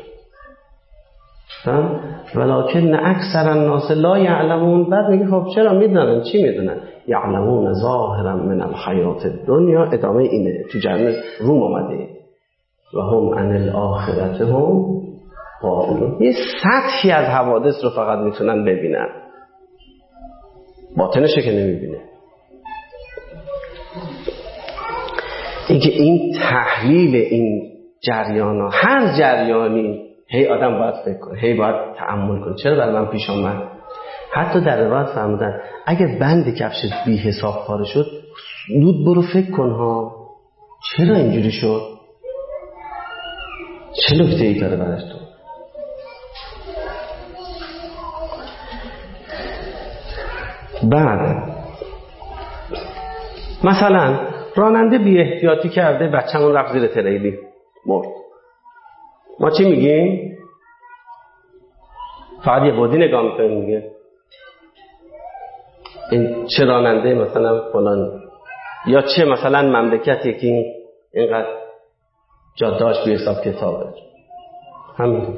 ولکن اکثر الناس لا یعلمون. بعد میگه خب چرا میدونن؟ چی میدونن؟ یعلمون ظاهرا من الحیات الدنیا. ادامه اینه تو جمع روم آمده و هم عن الاخرت هم غافلون. یه سطحی از حوادث رو فقط میتونن ببینن، باطنشه که نمیبینه. اینکه این تحلیل این جریان ها، هر جریانی هی آدم باید فکر کنه، هی باید تأمل کنه. چرا برای من پیش آمد؟ حتی در روایت فرمودن اگه بند کفشت بی حساب پاره شد، زود برو فکر کن ها چرا اینجوری شد، چه نکته ای داره برش تو. بعد مثلا راننده بی احتیاطی کرده، بچه‌مون رفت زیر تریلی مرد، ما چی میگیم؟ فقط یه بودی نگاه میکنیم میگه این چه راننده مثلا فلان، یا چه مثلا مملکتی که این اینقدر جاده‌اش بی حساب کتابه، همین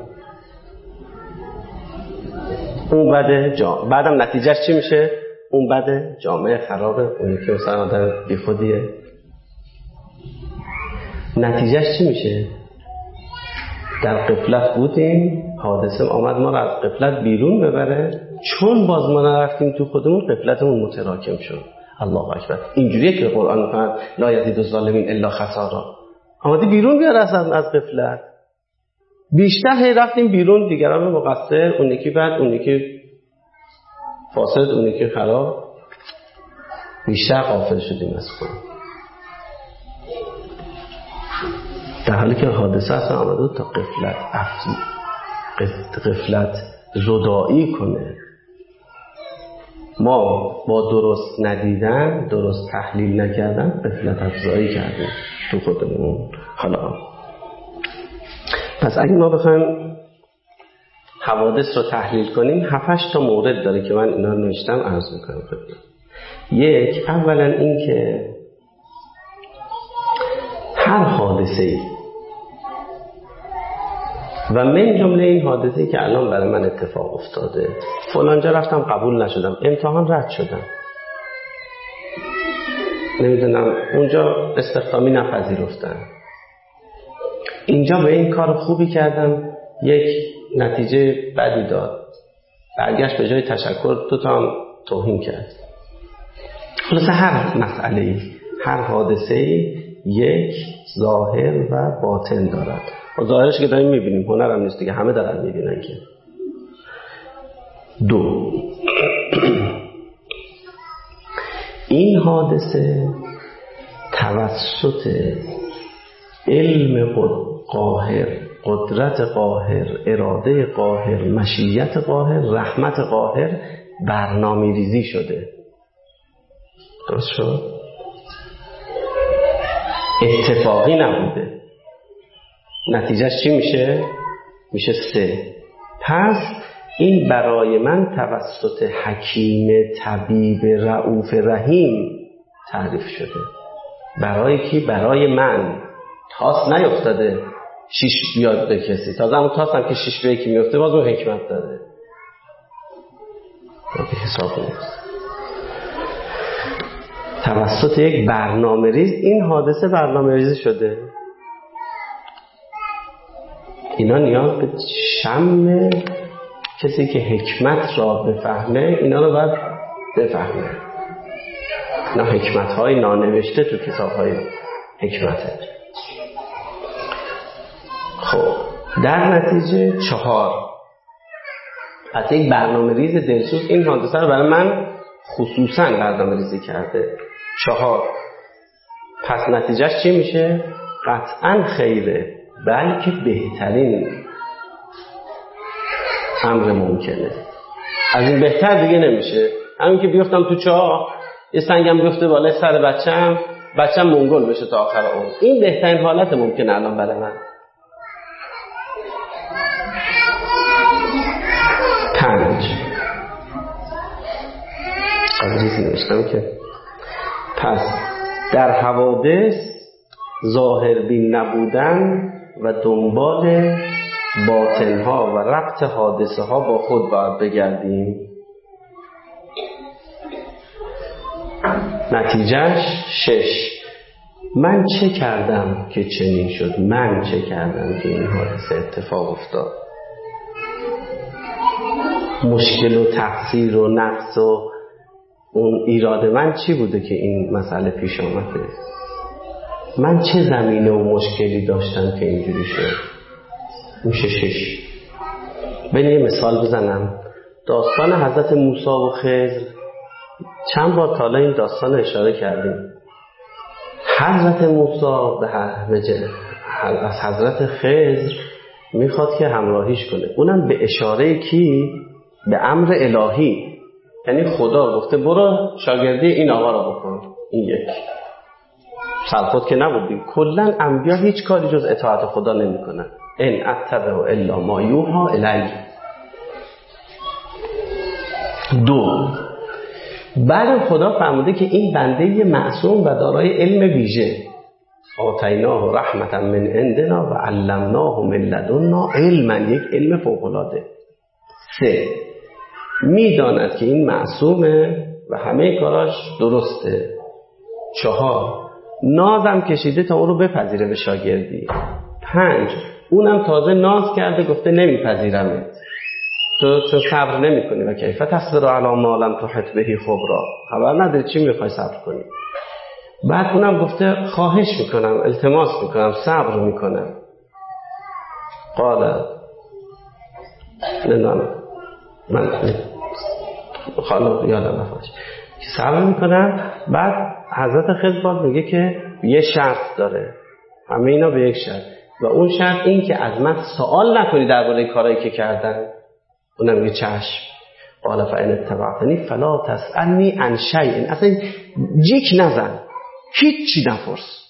اون بده جا. بعدم نتیجهش چی میشه؟ اون بده، جامعه خرابه، اون یکی مثلا آدم بی خودیه. نتیجهش چی میشه؟ در غفلت بودیم، حادثه آمد ما را از غفلت بیرون ببره، چون باز ما نرفتیم تو خودمون، غفلتمون متراکم شد. الله اکبر. اینجوریه که قرآن میگه لا یزید الظالمین الا خسارا. آمدی بیرون بیار از از غفلت، بیشتر هی رفتیم بیرون، دیگران مقصر، اون یکی بد، اون یکی فاسد، اون یکی خراب، بیشتر غافل شدیم از خود، در حالی که حادثه اصلا آمده تا غفلت افزی غفلت زدایی کنه. ما با درست ندیدن، درست تحلیل نکردن، غفلت افزایی کردیم تو خودمون. حالا پس اگه ما بخوایم حوادث رو تحلیل کنیم، هفتش تا مورد داره که من اینا نوشتم، عرض میکنم خدمت. یک، اولا این که هر حادثه‌ای و من جمله این حادثه‌ای که الان برای من اتفاق افتاده، فلانجا رفتم قبول نشدم، امتحان رد شدم، نمیدونم اونجا استخدامی نپذیرفتن، اینجا به این کار خوبی کردم یک نتیجه بدی داد، برگشت به جای تشکر تو تا هم توهین کرد. خلاصه هر مسئله‌ای، هر حادثه‌ای یک ظاهر و باطن دارد. و ظاهرش که داریم میبینیم، هنر هم نیست دیگه، همه دارن میبینن که. دو، این حادثه توسط علم قاهر، قدرت قاهر، اراده قاهر، مشیت قاهر، رحمت قاهر برنامه ریزی شده. درست شد؟ اتفاقی نبوده. نتیجهش چی میشه؟ میشه سه. پس این برای من توسط حکیم طبیب رؤوف رحیم تعریف شده. برای کی؟ برای من. تاس نیفتاده شیش بیاد به کسی، تازه همون تاس هم که شیش به یکی میفته باز اون حکمت داره. باید حساب نیست. توسط یک برنامه ریز این حادثه برنامه ریزی شده. اینا نیاز به شم کسی که حکمت را بفهمه، اینا رو باید بفهمه. اینا حکمت های نانوشته تو کتاب های حکمته. خب در نتیجه چهار، حتی یک برنامه ریز دلسوز این حادثه رو برای من خصوصا برنامه ریزی کرده. چهار، پس نتیجهش چی میشه؟ قطعا خیره، بلکه بهترین امر ممکنه. از این بهتر دیگه نمیشه. همین که بیفتم تو چاه، یه سنگم بیفته بالای سر بچم، بچم منگل بشه تا آخر عمر. این بهترین حالت ممکنه الان برای من. پنج، قدریزی نوشتم که پس در حوادث ظاهر بین نبودن و دنبال باطنها و ربط حادثه ها با خود باید بگردیم. نتیجهش شش، من چه کردم که چنین شد؟ من چه کردم که این حادثه اتفاق افتاد؟ مشکل و تقصیر و نقص و اون ایراد من چی بوده که این مسئله پیش آمده؟ من چه زمینه و مشکلی داشتم که اینجوری شد؟ میشه شش. ببین یه مثال بزنم. داستان حضرت موسی و خضر چند بار تا این داستان اشاره کردیم. حضرت موسی به از حضرت خضر میخواد که همراهیش کنه، اونم به اشاره کی؟ به امر الهی. یعنی خدا گفته برو شاگردی این آقا را بکن. این یک سرخود که نبودیم. کلن انبیا هیچ کاری جز اطاعت خدا نمی کنن. ان اتبع الا ما یوحی الی. دو، بعد خدا فرموده که این بنده معصوم و دارای علم ویژه، آتیناه رحمتا من عندنا و علمناه من لدنا علما، یک علم فوق العاده. سه، میداند که این معصومه و همه کاراش درسته. چهار، نازم کشیده تا اون رو بپذیره به شاگردی. پنج، اونم تازه ناز کرده گفته نمیپذیرمت، تو چون صبر نمی کنی و کیف تصبر علی ما لم تحط بهی خبرا، خبر نداری چی میخوای صبر کنی. بعد اونم گفته خواهش میکنم، التماس میکنم، صبر میکنم. قال نمیدونم من خاله یادم نفرش که صبر میکنم. بعد حضرت خضر باز میگه که یه شرط داره، همه اینا به یک شرط، و اون شرط این که از من سوال نکنی درباره کارهایی که کردن. اونم میگه چشم. قال فإن اتبعتنی فلا تسألنی عن شیء، اصلا جیک نزن، هیچی نپرس.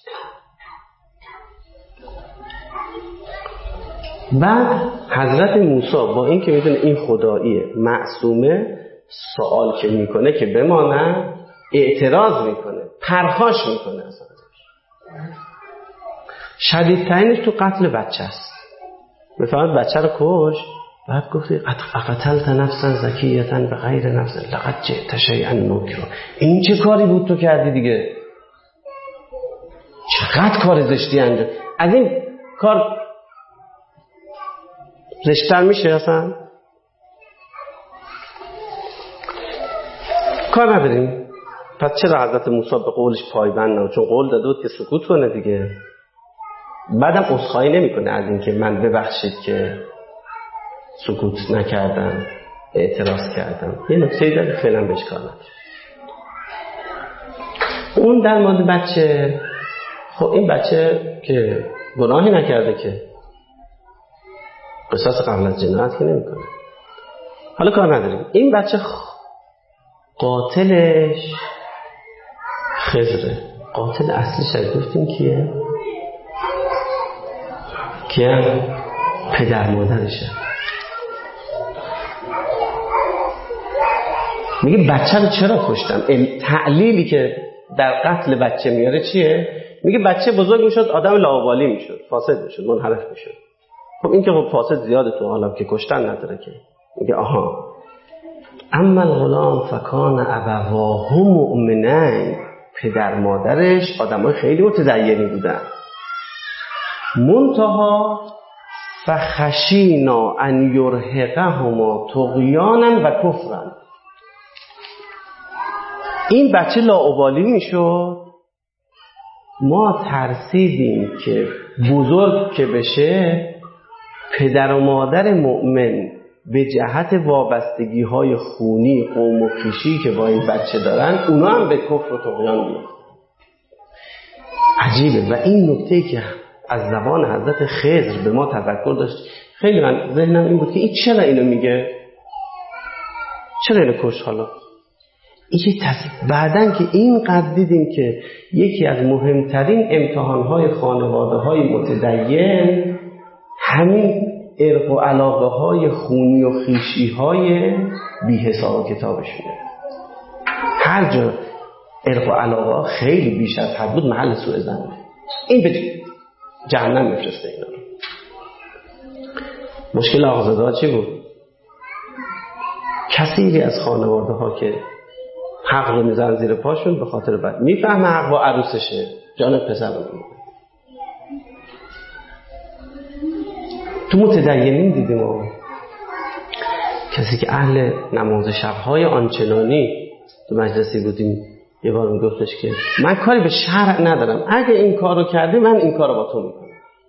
بعد حضرت موسی با این که میدونه این خداییه، معصومه، سوال که میکنه که بمانه، اعتراض میکنه، پرخاش میکنه. اصلا شدیدترینش تو قتل بچه است. مثلا بچه رو کش، بعد گفتی اقتلت نفسا زکیتا به غیر نفس لقد جئت شیئا نکرا. این چه کاری بود تو کردی دیگه؟ چقدر کار زشتی انجام. از این کار زشت‌تر میشه اصلا؟ کار نداریم. پس چرا حضرت موسی به قولش پایبند نبود؟ چون قول داده بود که سکوت کنه دیگه. بعدم عذرخواهی نمیکنه از این که من ببخشید که سکوت نکردم، اعتراض کردم. یه نکته داره فعلا بهش کار نداره. اون در مورد بچه، خب این بچه که گناهی نکرده که قصاص قبل از جنایت که نمیکنه. حالا کار نداریم. این بچه قاتلش خضره. قاتل اصلیش از گفتیم کیه؟ کیه؟ پدر مادرشه. میگه بچه رو چرا کشتم؟ تعلیلی که در قتل بچه میاره چیه؟ میگه بچه بزرگ میشد آدم لاابالی میشد، فاسد میشد، منحرف میشد. خب این که خب فاسد زیاده تو عالم که کشتن نداره که. میگه آها اما الغلام فکان ابواه مؤمنین، پدر مادرش آدمای خیلی متدینی بودن. منتها فخشینا ان یرهقهما طغیانا و کفرا، این بچه لاابالی میشد، ما ترسیدیم که بزرگ که بشه پدر و مادر مؤمن به جهت وابستگی های خونی قوم و خویشی که با این بچه دارن اونا هم به کفر و طغیان میافتن. عجیبه. و این نکته که از زبان حضرت خضر به ما تذکر داشت، خیلی من ذهنم این بود که این چرا اینو میگه، چرا اینو کشت. حالا این تص... بعدن که اینقدر دیدیم که یکی از مهمترین امتحانهای خانواده های متدین همین ارق و علاقه های خونی و خویشی های بی حساب و کتابشونه. هر جا ارق و علاقه خیلی بیش از حد بود محل سوء ظنه، این به جهنم میفرسته اینا. مشکل آقازاده ها چی بود؟ کثیری از خانواده ها که حق رو میزن زیر پاشون به خاطر بد، میفهمه حق با عروسشه، جان پسر رو میگه. تو متدینین دیدیم ما کسی که اهل نماز شبهای آنچنانی، تو مجلسی بودیم یه بار میگفتش که من کاری به شرع ندارم، اگه این کار رو کردی من این کار رو با تو میکنم.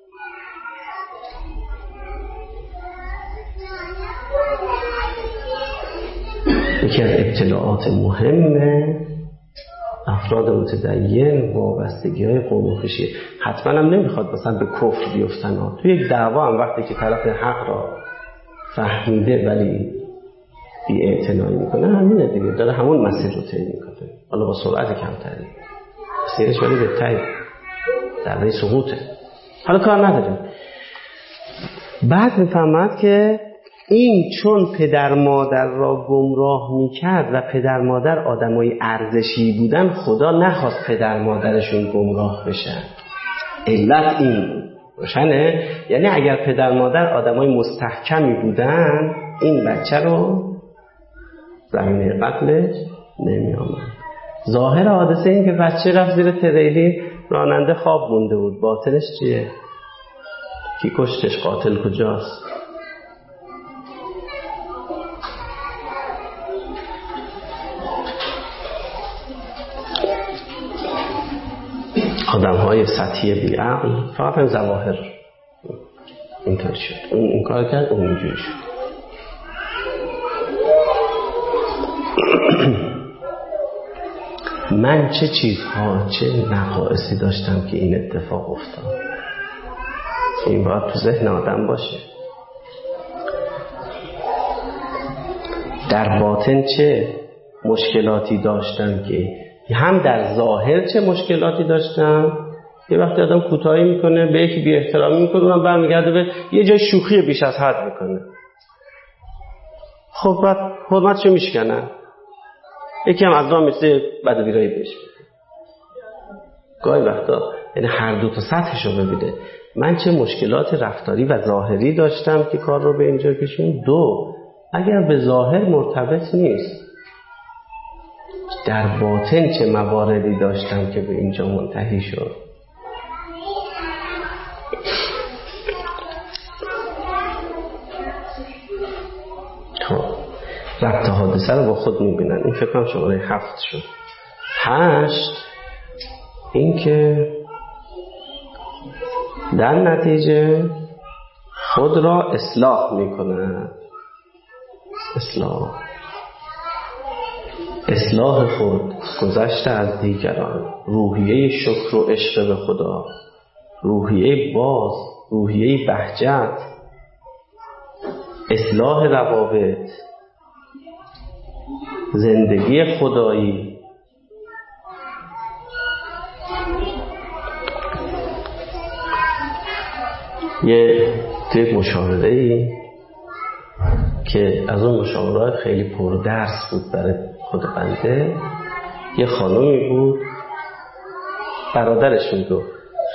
یکی از ابتلاعات مهم افراد متدین وابستگی های قوم و خویشی. حتما هم نمیخواد مثلا به کفر بیفتن ها. توی یک دعوا هم وقتی که طرف حق را فهمیده ولی بی اعتنایی میکنه، همینه دیگه، داره همون مسیر رو طی میکنه، حالا با سرعت کمتری، سیرش ولی به تایی در وی سقوطه. حالا کار نداریم. بعد میفهمد که این چون پدر مادر را گمراه میکرد و پدر مادر آدمای ارزشی بودن، خدا نخواست پدر مادرشون گمراه بشن. علت این روشنه؟ یعنی اگر پدر مادر آدمای مستحکمی بودن این بچه رو زمینه قتلش نمی آمد. ظاهر حادثه این که بچه رفت زیر تریلی، راننده خواب مونده بود، باطنش چیه؟ کی کشتش؟ قاتل کجاست؟ آدم های سطحی بیعقل فقط هم ظواهر اینطور شد، اون این کار کرد، اون اینجوری شد. من چه چیزها چه نقائصی داشتم که این اتفاق افتاد؟ این باید تو ذهن آدم باشه. در باطن چه مشکلاتی داشتم که هم در ظاهر چه مشکلاتی داشتم. یه وقتی آدم کوتاهی میکنه، به یکی بی احترامی میکنه، اونم برمیگرده به یه جای شوخی بیش از حد میکنه. خب بعد حرمتشو میشکنن، یکی هم از راه میسته بد و بیرایی بهش. گاهی وقتا یعنی هر دو تا سطحشو ببینه. من چه مشکلات رفتاری و ظاهری داشتم که کار رو به اینجا کشون. دو، اگر به ظاهر مرتبط نیست، در باطن چه مواردی داشتم که به اینجا منتهی شد. خب ربط حادثه رو با خود میبینن. این فکر کنم شماره هفت شد. هشت، این که در نتیجه خود را اصلاح میکنن. اصلاح اصلاح خود، گذشته از دیگران، روحیه شکر و عشق به خدا، روحیه باز، روحیه بهجت، اصلاح روابط، زندگی خدایی. یه توی مشاوره‌ای که از اون مشاوره‌های خیلی پردرس بود برای خود بنده یه خانومی بود، برادرش میگفت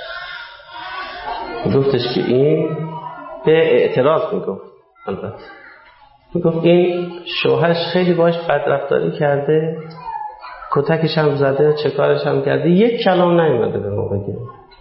گفتش که این به اعتراض میگفت، البته میگفت این شوهرش خیلی باش بدرفتاری کرده، کتکش هم زده، چه کارش هم کرده، یک کلام نیومده به ما بگه.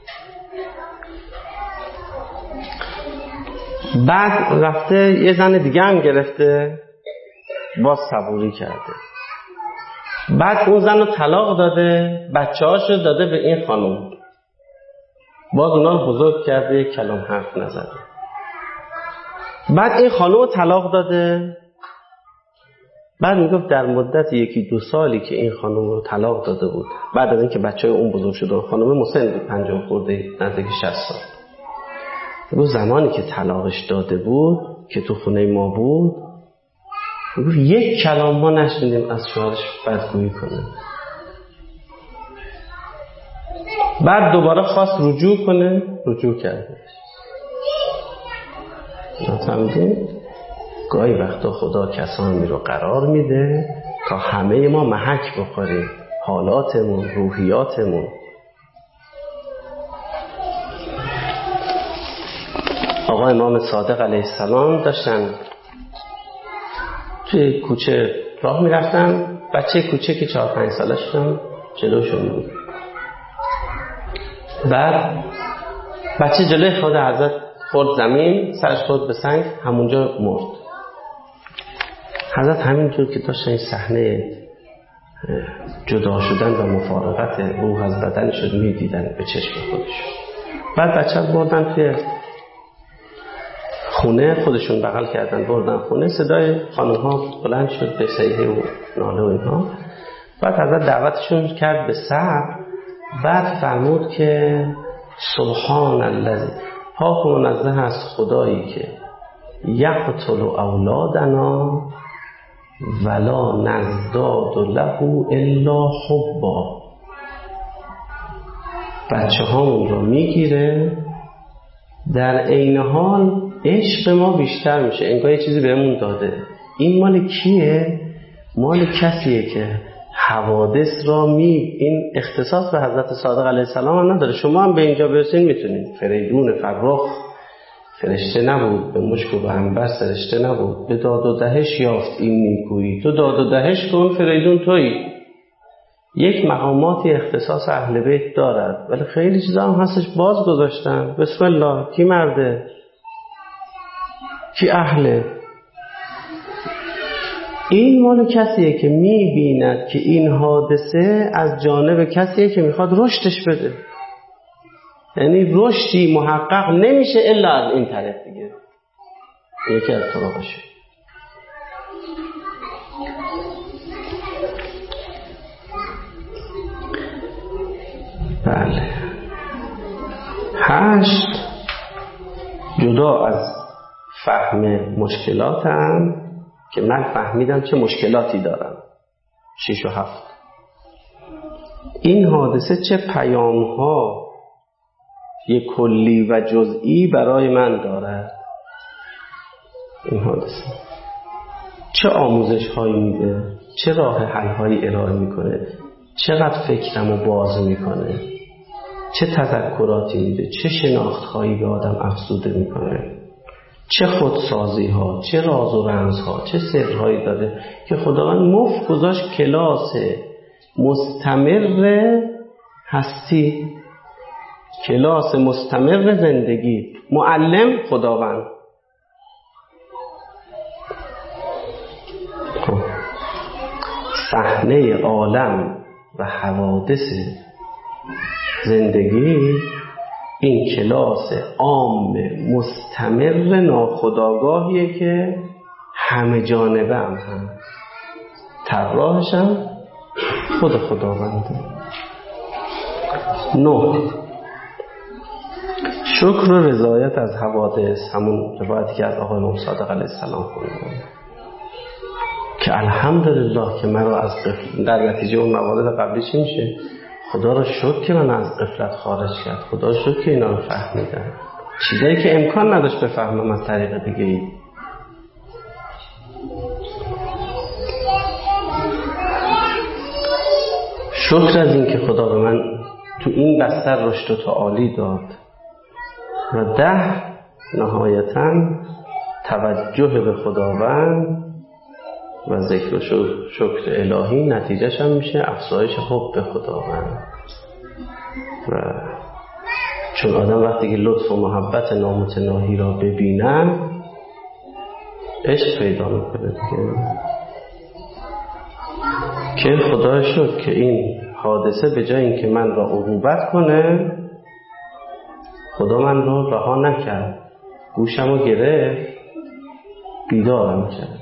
بعد رفته یه زن دیگه هم گرفته، باز صبوری کرده. بعد اون زن رو طلاق داده، بچه هاشو داده به این خانم، باز اونا رو بزرگ کرده، یک کلام حرف نزده. بعد این خانم رو طلاق داده. بعد میگفت در مدت یکی دو سالی که این خانم رو طلاق داده بود، بعد از اینکه بچه های اون بزرگ شده، خانم مسن بود، پنجاه خورده، نزدیک شصت سال. میگفت زمانی که طلاقش داده بود که تو خونه ما بود، میگفت یک کلام ما نشنیدیم از شوهرش بدگویی کنه. بعد دوباره خواست رجوع کنه، رجوع کرده. نفهمیدید؟ گاهی وقتا خدا کسانی رو قرار میده تا همه ما محک بخوریم، حالاتمون، روحیاتمون. آقا امام صادق علیه السلام داشتن توی کوچه راه میرفتن، بچه کوچه که چهار پنج ساله شدن جلوشون بود. بعد بچه جلوی خود حضرت خورد زمین، سرش خورد به سنگ، همونجا مرد. حضرت همینجور که داشتن این صحنه جدا شدن و مفارقت روح از بدنشون میدیدن به چشم خودشون. بعد بچه رو بردن توی خونه، خودشون بغل کردن بردن خونه. صدای خانم ها بلند شد به صیحه و ناله و اینها. بعد حضرت دعوتشون کرد به صبر. بعد فرمود که سبحان الذی، پاک و منزه از خدایی که یقتل اولادنا ولا نزداد له الا حبا، بچه هامون رو میگیره، در عین حال عشق ما بیشتر میشه، انگار یه چیزی بهمون داده. این مال کیه؟ مال کسیه که حوادث را می، این اختصاص به حضرت صادق علیه السلام هم نداره. شما هم به اینجا برسین میتونید. فریدون فرخ فرشته نبود، به مشک و به عنبر سرشته نبود، به داد و دهش یافت این نیکویی، تو داد و دهش کن، فریدون تویی. یک مقاماتی اختصاص اهل بیت دارد، ولی خیلی چیزا هم هستش باز گذاشتن. بسم الله، کی مرده؟ کی اهله؟ این مال کسیه که میبیند که این حادثه از جانب کسیه که میخواد رشدش بده. یعنی رشدی محقق نمیشه الا از این طریق دیگه. یکی از طرقشه. بله. هشت، جدا از فهم مشکلاتم که من فهمیدم چه مشکلاتی دارم. شش و هفت، این حادثه چه پیام ها یک کلی و جزئی برای من دارد. این حادثه چه آموزش هایی میده، چه راه حل هایی ارائه میکنه، چقدر فکرمو باز میکنه، چه تذکراتی میده، چه شناخت هایی به آدم افزوده میکنه، چه خودسازی ها، چه راز و رمز ها، چه سرهایی داره که خداوند مفت گذاشت کلاس مستمر هستی، کلاس مستمر زندگی. معلم خداوند. صحنه عالم و حوادث زندگی این کلاس عام مستمر ناخودآگاهیه که همه جانبه هم هست. طراحش هم خود خداونده. نه، شکر و رضایت از حوادث، همون روایتی که از آقای امام صادق علیه السلام خوندیم که الحمدلله که مرا از قفل، در نتیجه اون موارد قبلی چی میشه؟ خدا رو شکر که من از غفلت خارج کرد، خدا رو شکر که اینا رو فهمیدم، چیزایی که امکان نداشت بفهمم از طریق دیگه ای. شکر از این که خدا به من تو این بستر رشد و تعالی داد. و ده نهایتاً توجه به خداوند و ذکر و شکر الهی نتیجهش هم میشه افزایش حب خداوند. و چون آدم وقتی که لطف و محبت نامتناهی را ببینن عشق پیدا میکنه دیگه. که خدا شد که این حادثه به جای اینکه من را عقوبت کنه، خدا من را رها نکرد، گوشم رو گرفت، بیدارم کرد.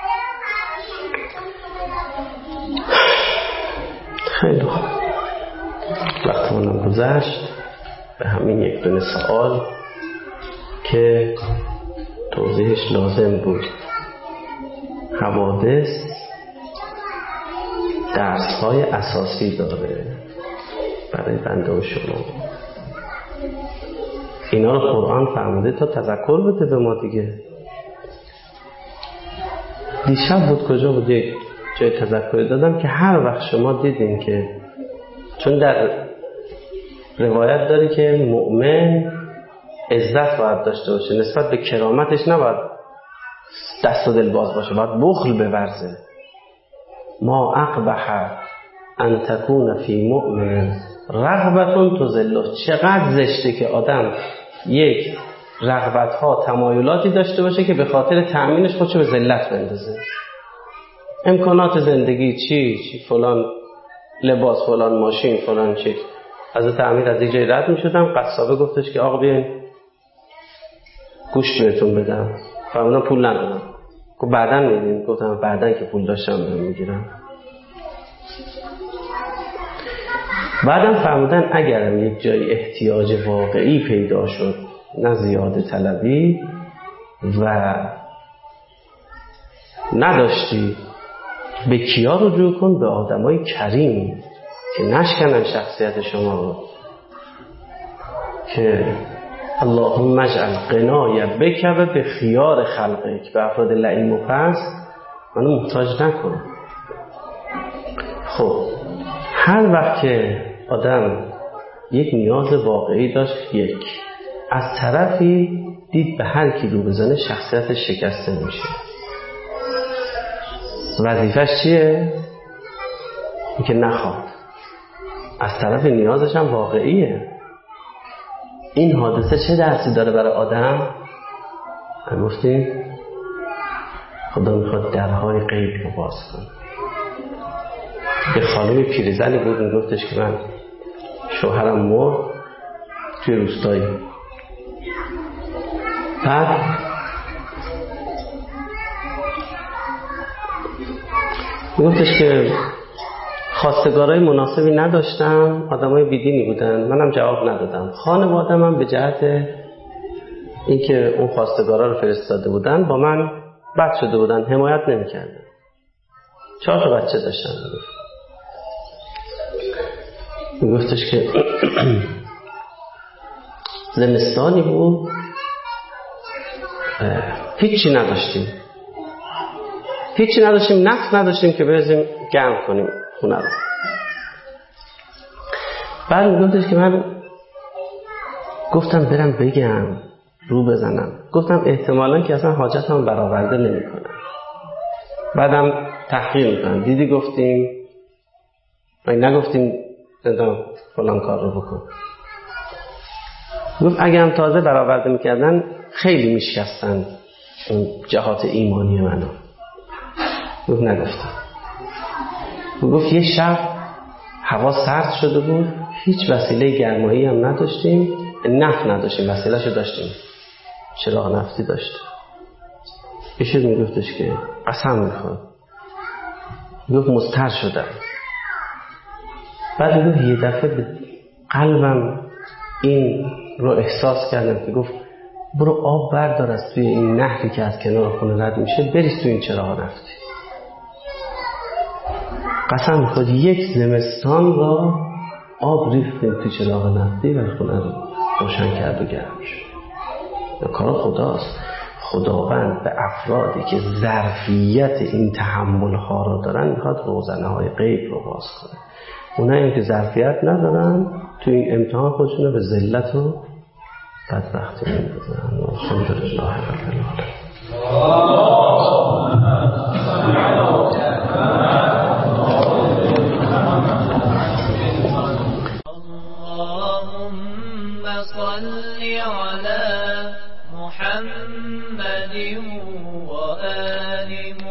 خیلی خوب، وقتی منم گذشت به همین یک دونه سوال که توضیحش لازم بود. حوادث درس‌های اساسی داره برای بنده و شما. اینا رو قرآن فرموده تا تذکر بده به ما دیگه. دیشب بود کجا بود یک جای تذکر دادم که هر وقت شما دیدین که، چون در روایت داره که مؤمن عزت باید داشته باشه، نسبت به کرامتش نباید دست و دل باز باشه، باید بخل بورزه. ما اقبح ان تکون فی مؤمن رغبتون تذله. چقدر زشته که آدم یک رغبت ها تمایلاتی داشته باشه که به خاطر تأمینش خودشو به ذلت بندازه. امکانات زندگی چی چی فلان لباس، فلان ماشین، فلان چی. از تعمیر از اینجای رد می شدم، قصابه گفتش که آقا بیاین گوشت بهتون بدم. فرمودم پول ندارم. گفت بعداً میدین. گفتم بعداً که پول داشتم برم میگیرم. بعدم فرمودن اگرم یک جای احتیاج واقعی پیدا شد، نه زیاده طلبی، و نداشتی، به کیا رجوع کن؟ به آدمای کریم که نشکنن شخصیت شما رو، که اللهم اجعل قنای بکبه به خیار خلقک، به افراد لعین و پست منو محتاج نکن. خب هر وقت که آدم یک نیاز واقعی داشت، یک از طرفی دید به هر کی رو بزنه شخصیتش شکسته میشه، وظیفش چیه؟ این که نخواد. از طرف نیازش هم واقعیه. این حادثه چه درسی داره برای آدم؟ هم گفتیم خدا میخواد درهای غیب رو باز کنه. به خانم پیرزنی بود میگفتش که من شوهرم مرد توی روستایی، بعد میگفتش که خواستگارای مناسبی نداشتم، آدمای بیدینی بودن، منم جواب ندادم. خانواده‌م هم به جهت اینکه اون خواستگارا رو فرستاده بودن با من بد شده بودن، حمایت نمی‌کردن. چهار تا بچه داشتن. میگفتش که زمستانی بود، هیچی نداشتیم هیچی نداشتیم نفت نداشتیم که بریزیم گرم کنیم خونه رو. بعد میگفتش که من گفتم برم بگم رو بزنم، گفتم احتمالاً که اصلا حاجتم برآورده نمی‌کنن، بعدم تحقیر میکنن. دیدی گفتیم من نگفتیم ندام فلان کار رو بکن. گفت اگه هم تازه برآورده میکردن خیلی میشکستن اون جهات ایمانی منو. گفت نگفتم. گفت یه شب هوا سرد شده بود، هیچ وسیله گرمایی هم نداشتیم، نفت نداشتیم، وسیله‌شو داشتیم، چراغ نفتی داشتیم. ایشون میگفتش که قسم میخواد، گفت مضطر شدم. بعد گفت یه دفعه به قلبم این رو احساس کردم که گفت برو آب بردار از توی این نهری که از کنار خونه رد میشه، بریز توی این چراغ نفتی. قسم میخواد یک زمستان را آب ریختیم توی چراغ نفتی و خونه رو روشن کرد و گرم شد. کار خداست. خداوند به افرادی که ظرفیت این تحمل ها را دارن میخواد روزنه های غیب رو باز کنه. اونایی که ظرفیت ندارن توی این امتحان خودشون رو به ذلت و بدبختی می‌برن. الحمدلله رب العالمین. صل على محمد وآل